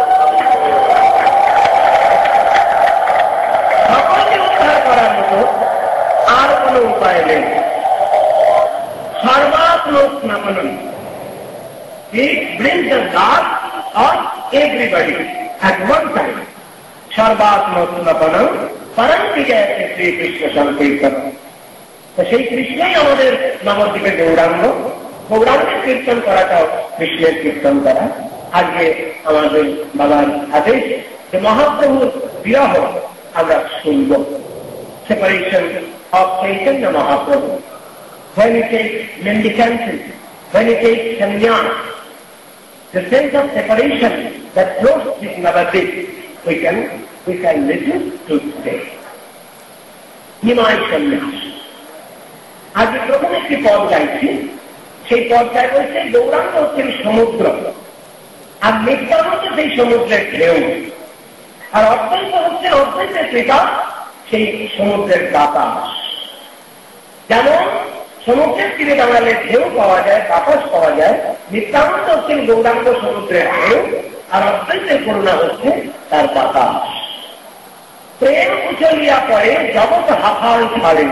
সকলকে উদ্ধার করার মতো আর কোন উপায় নেই। সর্বাত্মক নামানন It brings the God on everybody at one time. সর্বাত্মক নামানন পরমপিতা শ্রীকৃষ্ণ সংকীর্তন। তো সেই কৃষ্ণই আমাদের নবদ্বীপে গৌরাঙ্গ, গৌরাঙ্গের কীর্তন করাটাও কৃষ্ণের কীর্তন করা। আজকে আমাদের বাবার আদেশ যে মহাপ্রভুর বিরহ আমরা শুনব, separation of Chaitanya Mahaprabhu. When we take mendicancy, when we take sannyas, the sense of separation that flows with Navadvip, we can listen to today. Nimai Sannyas. আজকে প্রথম একটি পদ গাইছি, সেই পদটায় বলছে গৌরাঙ্গ হচ্ছে সমুদ্র, আর নিত্যানন্দ হচ্ছে সেই সমুদ্রের ঢেউ, আর অদ্বৈত হচ্ছে অদ্বৈতের কৃপা সেই সমুদ্রের বাতাস। যেমন সমুদ্রের তীরে দাঁড়ালে ঢেউ পাওয়া যায়, বাতাস পাওয়া যায়, নিত্যানন্দ হচ্ছেন গৌরাঙ্গ সমুদ্রের ঢেউ, আর অদ্বৈতের করুণা হচ্ছে তার বাতাস। প্রেম উচলিয়া পরে জগৎ হাফাল ছাড়ে,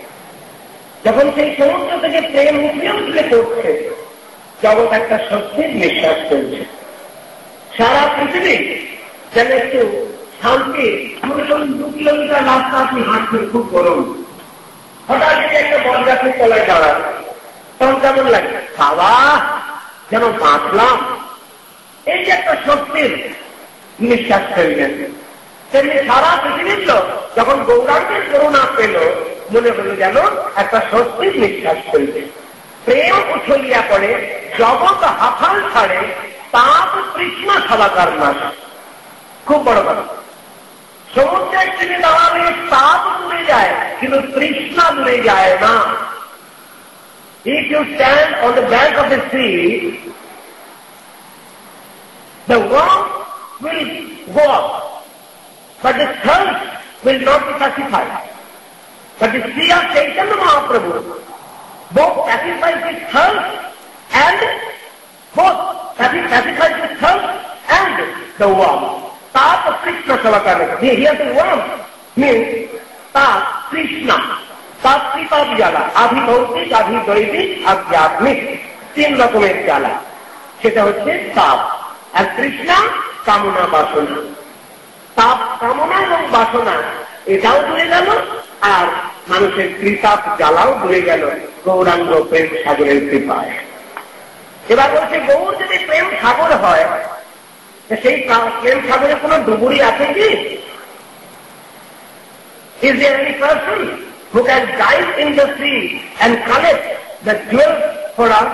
যখন সেই সমুদ্র থেকে প্রেম উঠলে উঠলে পড়ছে, জগৎ একটা স্বস্তির নিঃশ্বাস ফেলছে। সারা পৃথিবী যেন একটু শান্তি। 2 কিলোমিটার রাস্তা আপনি হাঁটছেন, খুব গরম, হঠাৎ যদি একটা বরগাছের তলায় দাঁড়ান, তখন কেমন লাগে? বাবা যেন বাঁচলাম, এই যে একটা স্বস্তির নিঃশ্বাস ফেললেন। তেমনি সারা পৃথিবীর লোক যখন গৌরাঙ্গের করুণা পেল, মনে হলো যেন একটা স্বস্তির নিঃশ্বাস ফেলবে। প্রেম উছলিয়া পড়ে জগৎ হাফাল ছাড়ে, তাপ তৃষ্ণা খাবাকার নাশ। খুব বড় কথা, সমুদ্রের থেকে দাঁড়ালে তাপ দূরে যায়, কিন্তু তৃষ্ণা দূরে যায় না। If you stand on the bank of the sea, the warmth will go up, but the thirst will not be satisfied. But the sea of Chaitanya Mahaprabhu both satisfies his thirst and both satisfies his thirst and the warmth. Tap Krishna Savakana. Here the warmth means Tap Krishna. Tap Kripa Jala. Adhi Bhautik, Adhi Daitik, Adhyatmik. 3 রকমের জ্বালা। সেটা হচ্ছে তাপ। আর কৃষ্ণা কামনা বাসনা। তাপ কামনা এবং বাসনা এটাও দূরে গেল, আর মানুষের কৃতাপ জ্বালাও দূরে গেল গৌরাঙ্গ প্রেম সাগরের কৃপায়। এবার বলছে গৌর যদি প্রেম সাগর হয়, সেই প্রেম সাগরে কোন ডুবুরি আছে কি? Is there any person who can dive in the sea and collect the jewels for us?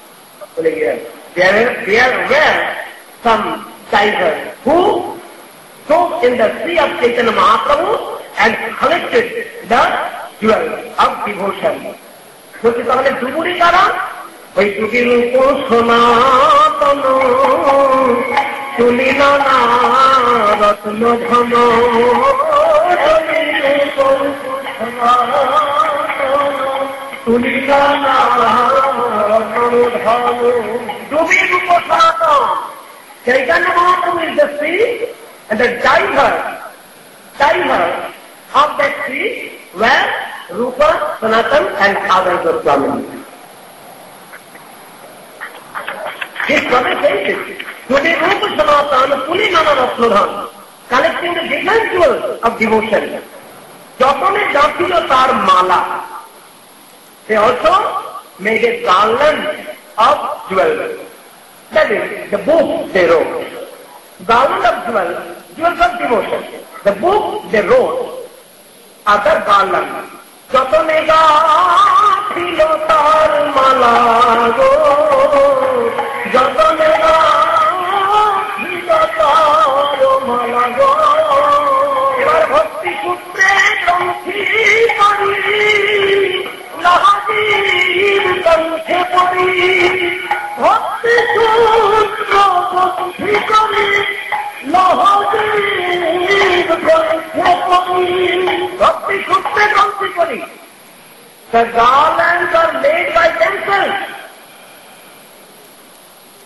There were some divers who took in the sea of Chaitanya Mahaprabhu and collected the jewels of devotion. বলছি তাহলে ডুবুরি কারা? ওই ডুবির উপর সনাতন তুলিল না রত্ন ধন, তুলিল না রত্ন ধন। ডুবির উপর সনাতন Chaitanya Mahaprabhu is the sea, and the diver of that sea were Rupa, Sanatan and other Goswami. This Swami says it. Today Rupa, Sanatan, Pulinana Ratnodhan, collecting the different jewels of devotion. Jotone Jatilo Tar Mala. They also made a garland of jewels. That is, the book they wrote. Garland of jewels of devotion. The book they wrote are the garland. Jotone Jatilo Tar Mala go, Jotone Jatilo Tar Mala go. Ebar bhakti sutre granthe pari, lahajir granthe pari. Bhakti sutra granthe pari, lahajir granthe pari. Bhakti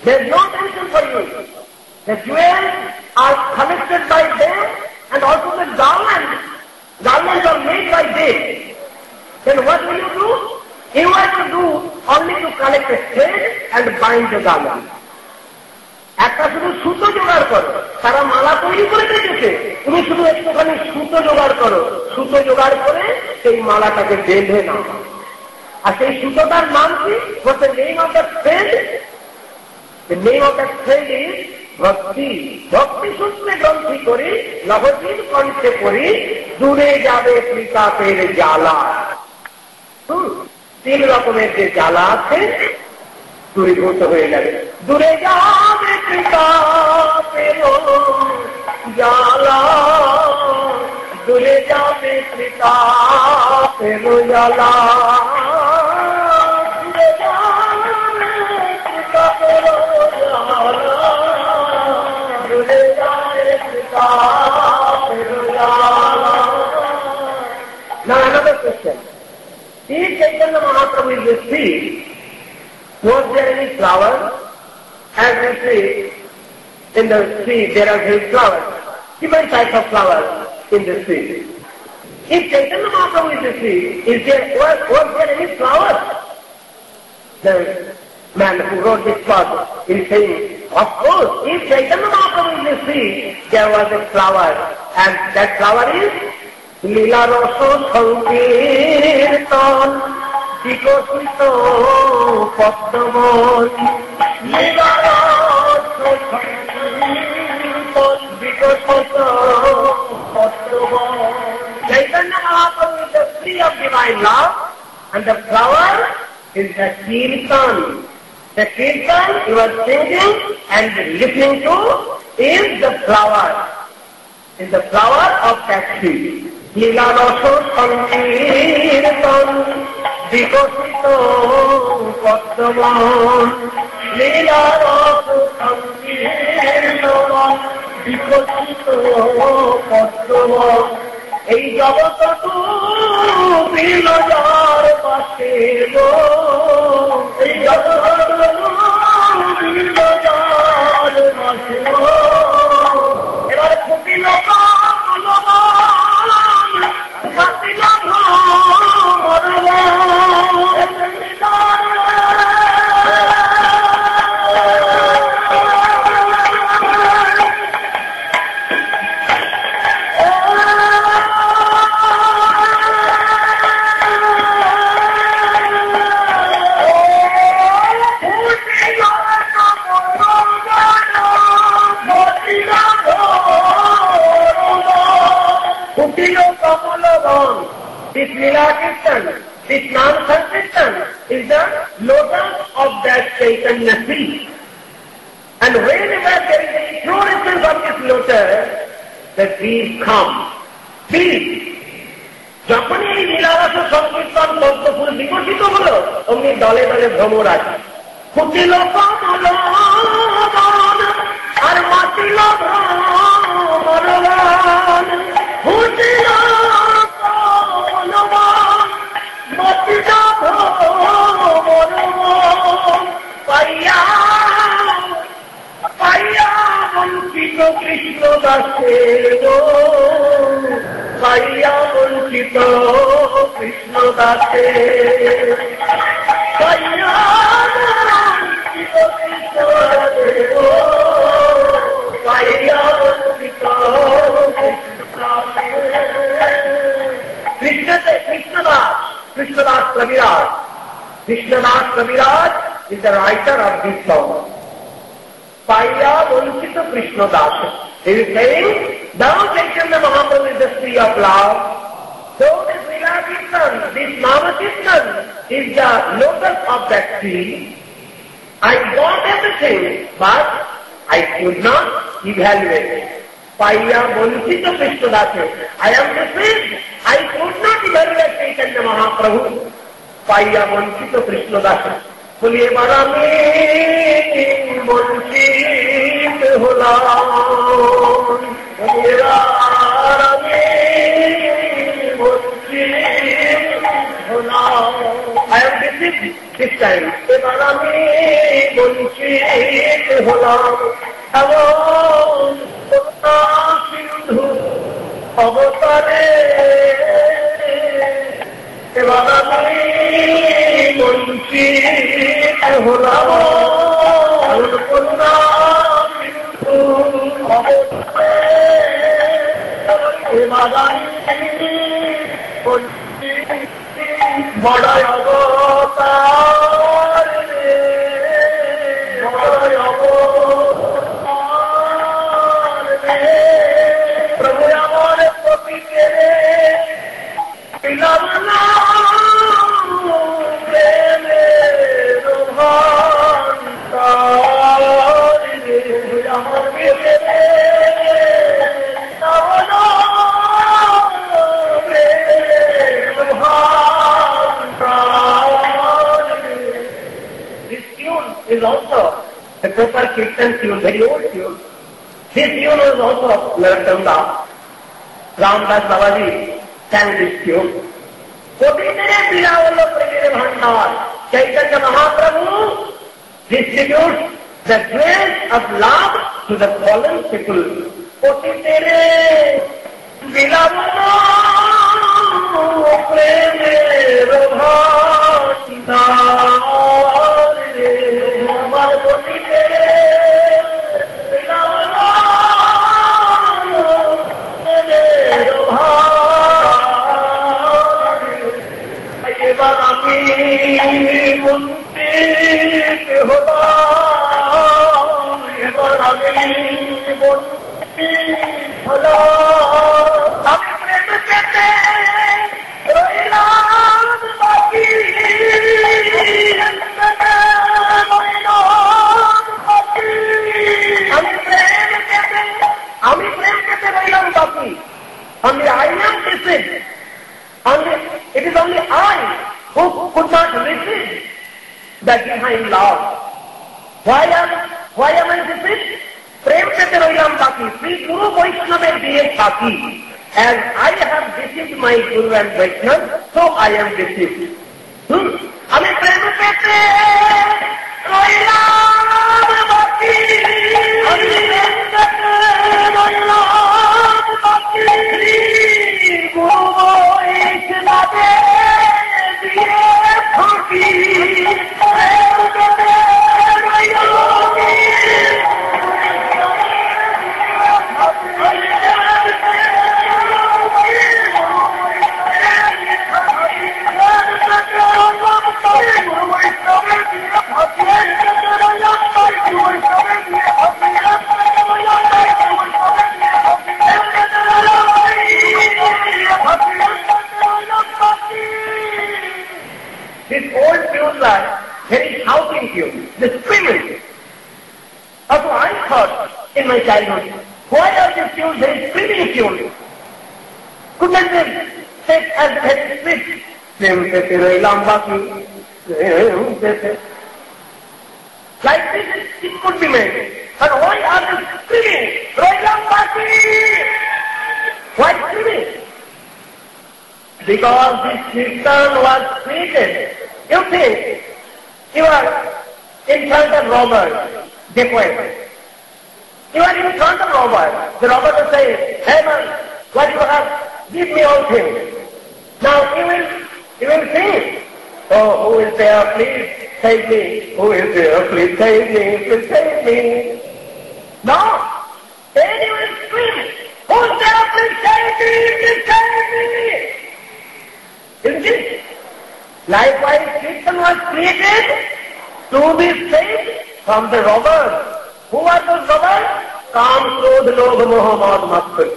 There's no tension for you. The jewels are collected by them, and also the garlands. Garlands are made by them. Then what will you do? You have to do only to collect a thread and bind the garland. একটা শুধু সুতো জোগাড় করো, তারা মালা তৈরি করে রেখেছে, তুমি শুধু একটুখানি সুতো জোগাড় করো, সুতো জোগাড় করে সেই মালাটাকে বেঁধে নাও। আর সেই সুতোটার নাম কি? What's the name of that thread? The name of that thread is ভক্তি। ভক্তি সূত্রে গ্রন্থি করি, নবদীপ কণ্ঠে পড়ি, দূরে যাবে ত্রিতাপের জ্বালা। 3 রকমের যে জ্বালা আছে দূরীভূত হয়ে যাবে। দূরে যাবে ত্রিতাপের জ্বালা, দূরে যাবে ত্রিতাপের জ্বালা, দূরে যাবে ত্রিতাপের জ্বালা, দূরে যাবে ত্রিতাপের জ্বালা। Now another question. If Chaitanya Mahaprabhu is the sea, was there any flower? As we see in the sea, there are great flowers, different types of flowers in the sea. If Chaitanya Mahaprabhu is the sea, was there any flower? The man who wrote this part is saying, of course, if Chaitanya Mahaprabhu is the sea, there was a flower, and that flower is লীলা রস সংকীর্তন বিকশিত পদ্মবন। লীলা রস সংকীর্তন বিকশিত পদ্মবন। Chaitanya Mahaprabhu is the tree of divine love, and the flower is the kirtan. The kirtan you are singing and listening to is the flower. Is the flower of that tree. লীলা রস সংকীর্তন বিকশিত পদ্মবন। লীলা রস সংকীর্তন বিকশিত পদ্মবন। এই জগৎটুকু বিলজার পাশে গো, এই জগৎটুকু বিলজার পাশে গো। এবার কুটিল This Leela Kirtan, this Nam-Sankirtan is the lotus of that Chaitanya tree. And whenever there is a inflorescence of this lotus, the trees come. Trees. যখনই এই লীলারস সংকীর্তন পদ্মফুল বিকশিত হল, অমনি দলে দলে ভ্রমর আছে। ফুটিল কমল আর মাতিল ভ্রমরবান, ফুটিল পাইয়া পাইয়া বঞ্চিত কৃষ্ণ দাসের, পাইয়া বঞ্চিত কৃষ্ণ দাসের, পাইয়া বঞ্চিত কৃষ্ণ দাসের, পাইয়া বঞ্চিত কৃষ্ণ দাসের। Krishnadas, Krishnadas Kaviraj. Krishnadas Kaviraj is the writer of this song. Paya Vanchita Krishnadas. He is saying, now Chaitanya Mahaprabhu is the tree of love. So this Leela Kirtan, this Nama-Kirtan is the lotus of that tree. I got everything, but I could not evaluate it. Paya Vanchita Krishnadas. I am deceived. I could not evaluate Chaitanya Mahaprabhu. Paya Vanchita Krishnadasa. বলি এবার আমি বঞ্চিত হলাম, এবার আমি বঞ্চিত হলাম। I am deceived this time. এবার আমি বঞ্চিত হলাম এমন করুণা সিন্ধু অবতারে। এবার আমি বঞ্চিত হলাম এমন করুণা সিন্ধু অবতারে। এবার আমি বঞ্চিত বড়াই অবতার বড়াই অবতার প্রভু আমার পতিতে পিলাম না প্রেমের ভান্ডার আমার পেতে is also a proper Kirtan tune, very old tune. This tune was also of Narottam Das. Ramdas Babaji sang this tune. Kotitere Piravalo Pragire Bhandar, Chaitanya Mahaprabhu distributes the grace of love to the fallen people. Kotitere Piravalo Pragire Bhandar. এবার আমি বঞ্চিত হলাম এবার আমি বঞ্চিত হলাম আমি প্রেম পেতে রইলাম বাকি আমি প্রেম পেতে রইলাম বাকি আমি I am deceived. It is only I who could not resist the divine love. Why am I deceived? Prem pete roilam baki, Sri Guru Vaishnav diye baki. As I have deceived my Guru and Vaishnav, so I am deceived. Ami prem pete roilam baki, ami prem pete roilam baki. Sri Guru Vaishnav diye baki, prem pete roilam This old tunes are very shouting tune, the screaming. Also I thought in my childhood, why are these tunes very screaming tunes? Couldn't they take as very sweet? Like this, it could be made. But why are they screaming? Why screaming? Because this Kirtan was created. You think, you are in front of robbers, dacoits. You are in front of robbers. The robber will say, hey man, what you have? Give me all things. Now you will think, oh, who is there? Please save me. Who is there? Please save me. Please save me. No. Then you will scream, who is there? Please save me. Please save me. Isn't it? Likewise, Kirtan was created to be saved from the robbers. Who are those robbers? Kam, Krodh, Lobh, Moh, Mad, Matsar.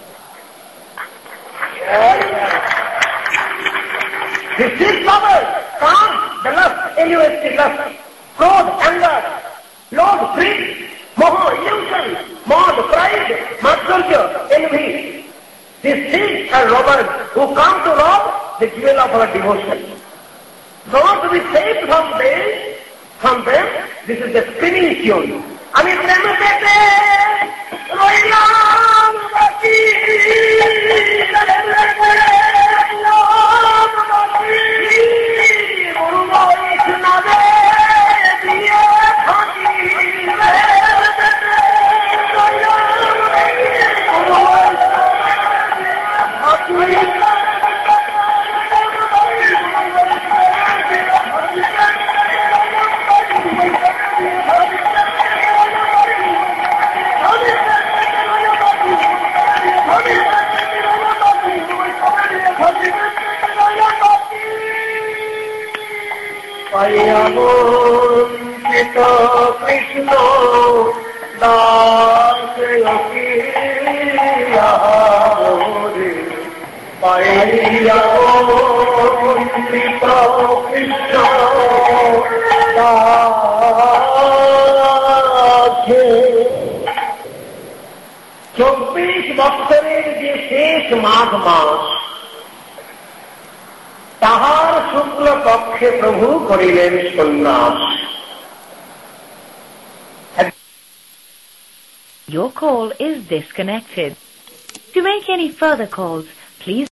The six robbers, Kam, the lust, elusive lust, Krodh, anger, Lobh, greed, Moh, illusion, Mad, pride, Matsarya, envy. These thieves are robbers who come to rob the jewel of our devotion. So to be saved from them, this is the spinning tune. Ami prema pete roilam baki, roilam baki, চব্বিশ বৎসরের যে শেষ মাঘ মাস তাহার শুক্ল পক্ষে প্রভু করিলেন সন্ন্যাস। Your call is disconnected. To make any further calls, please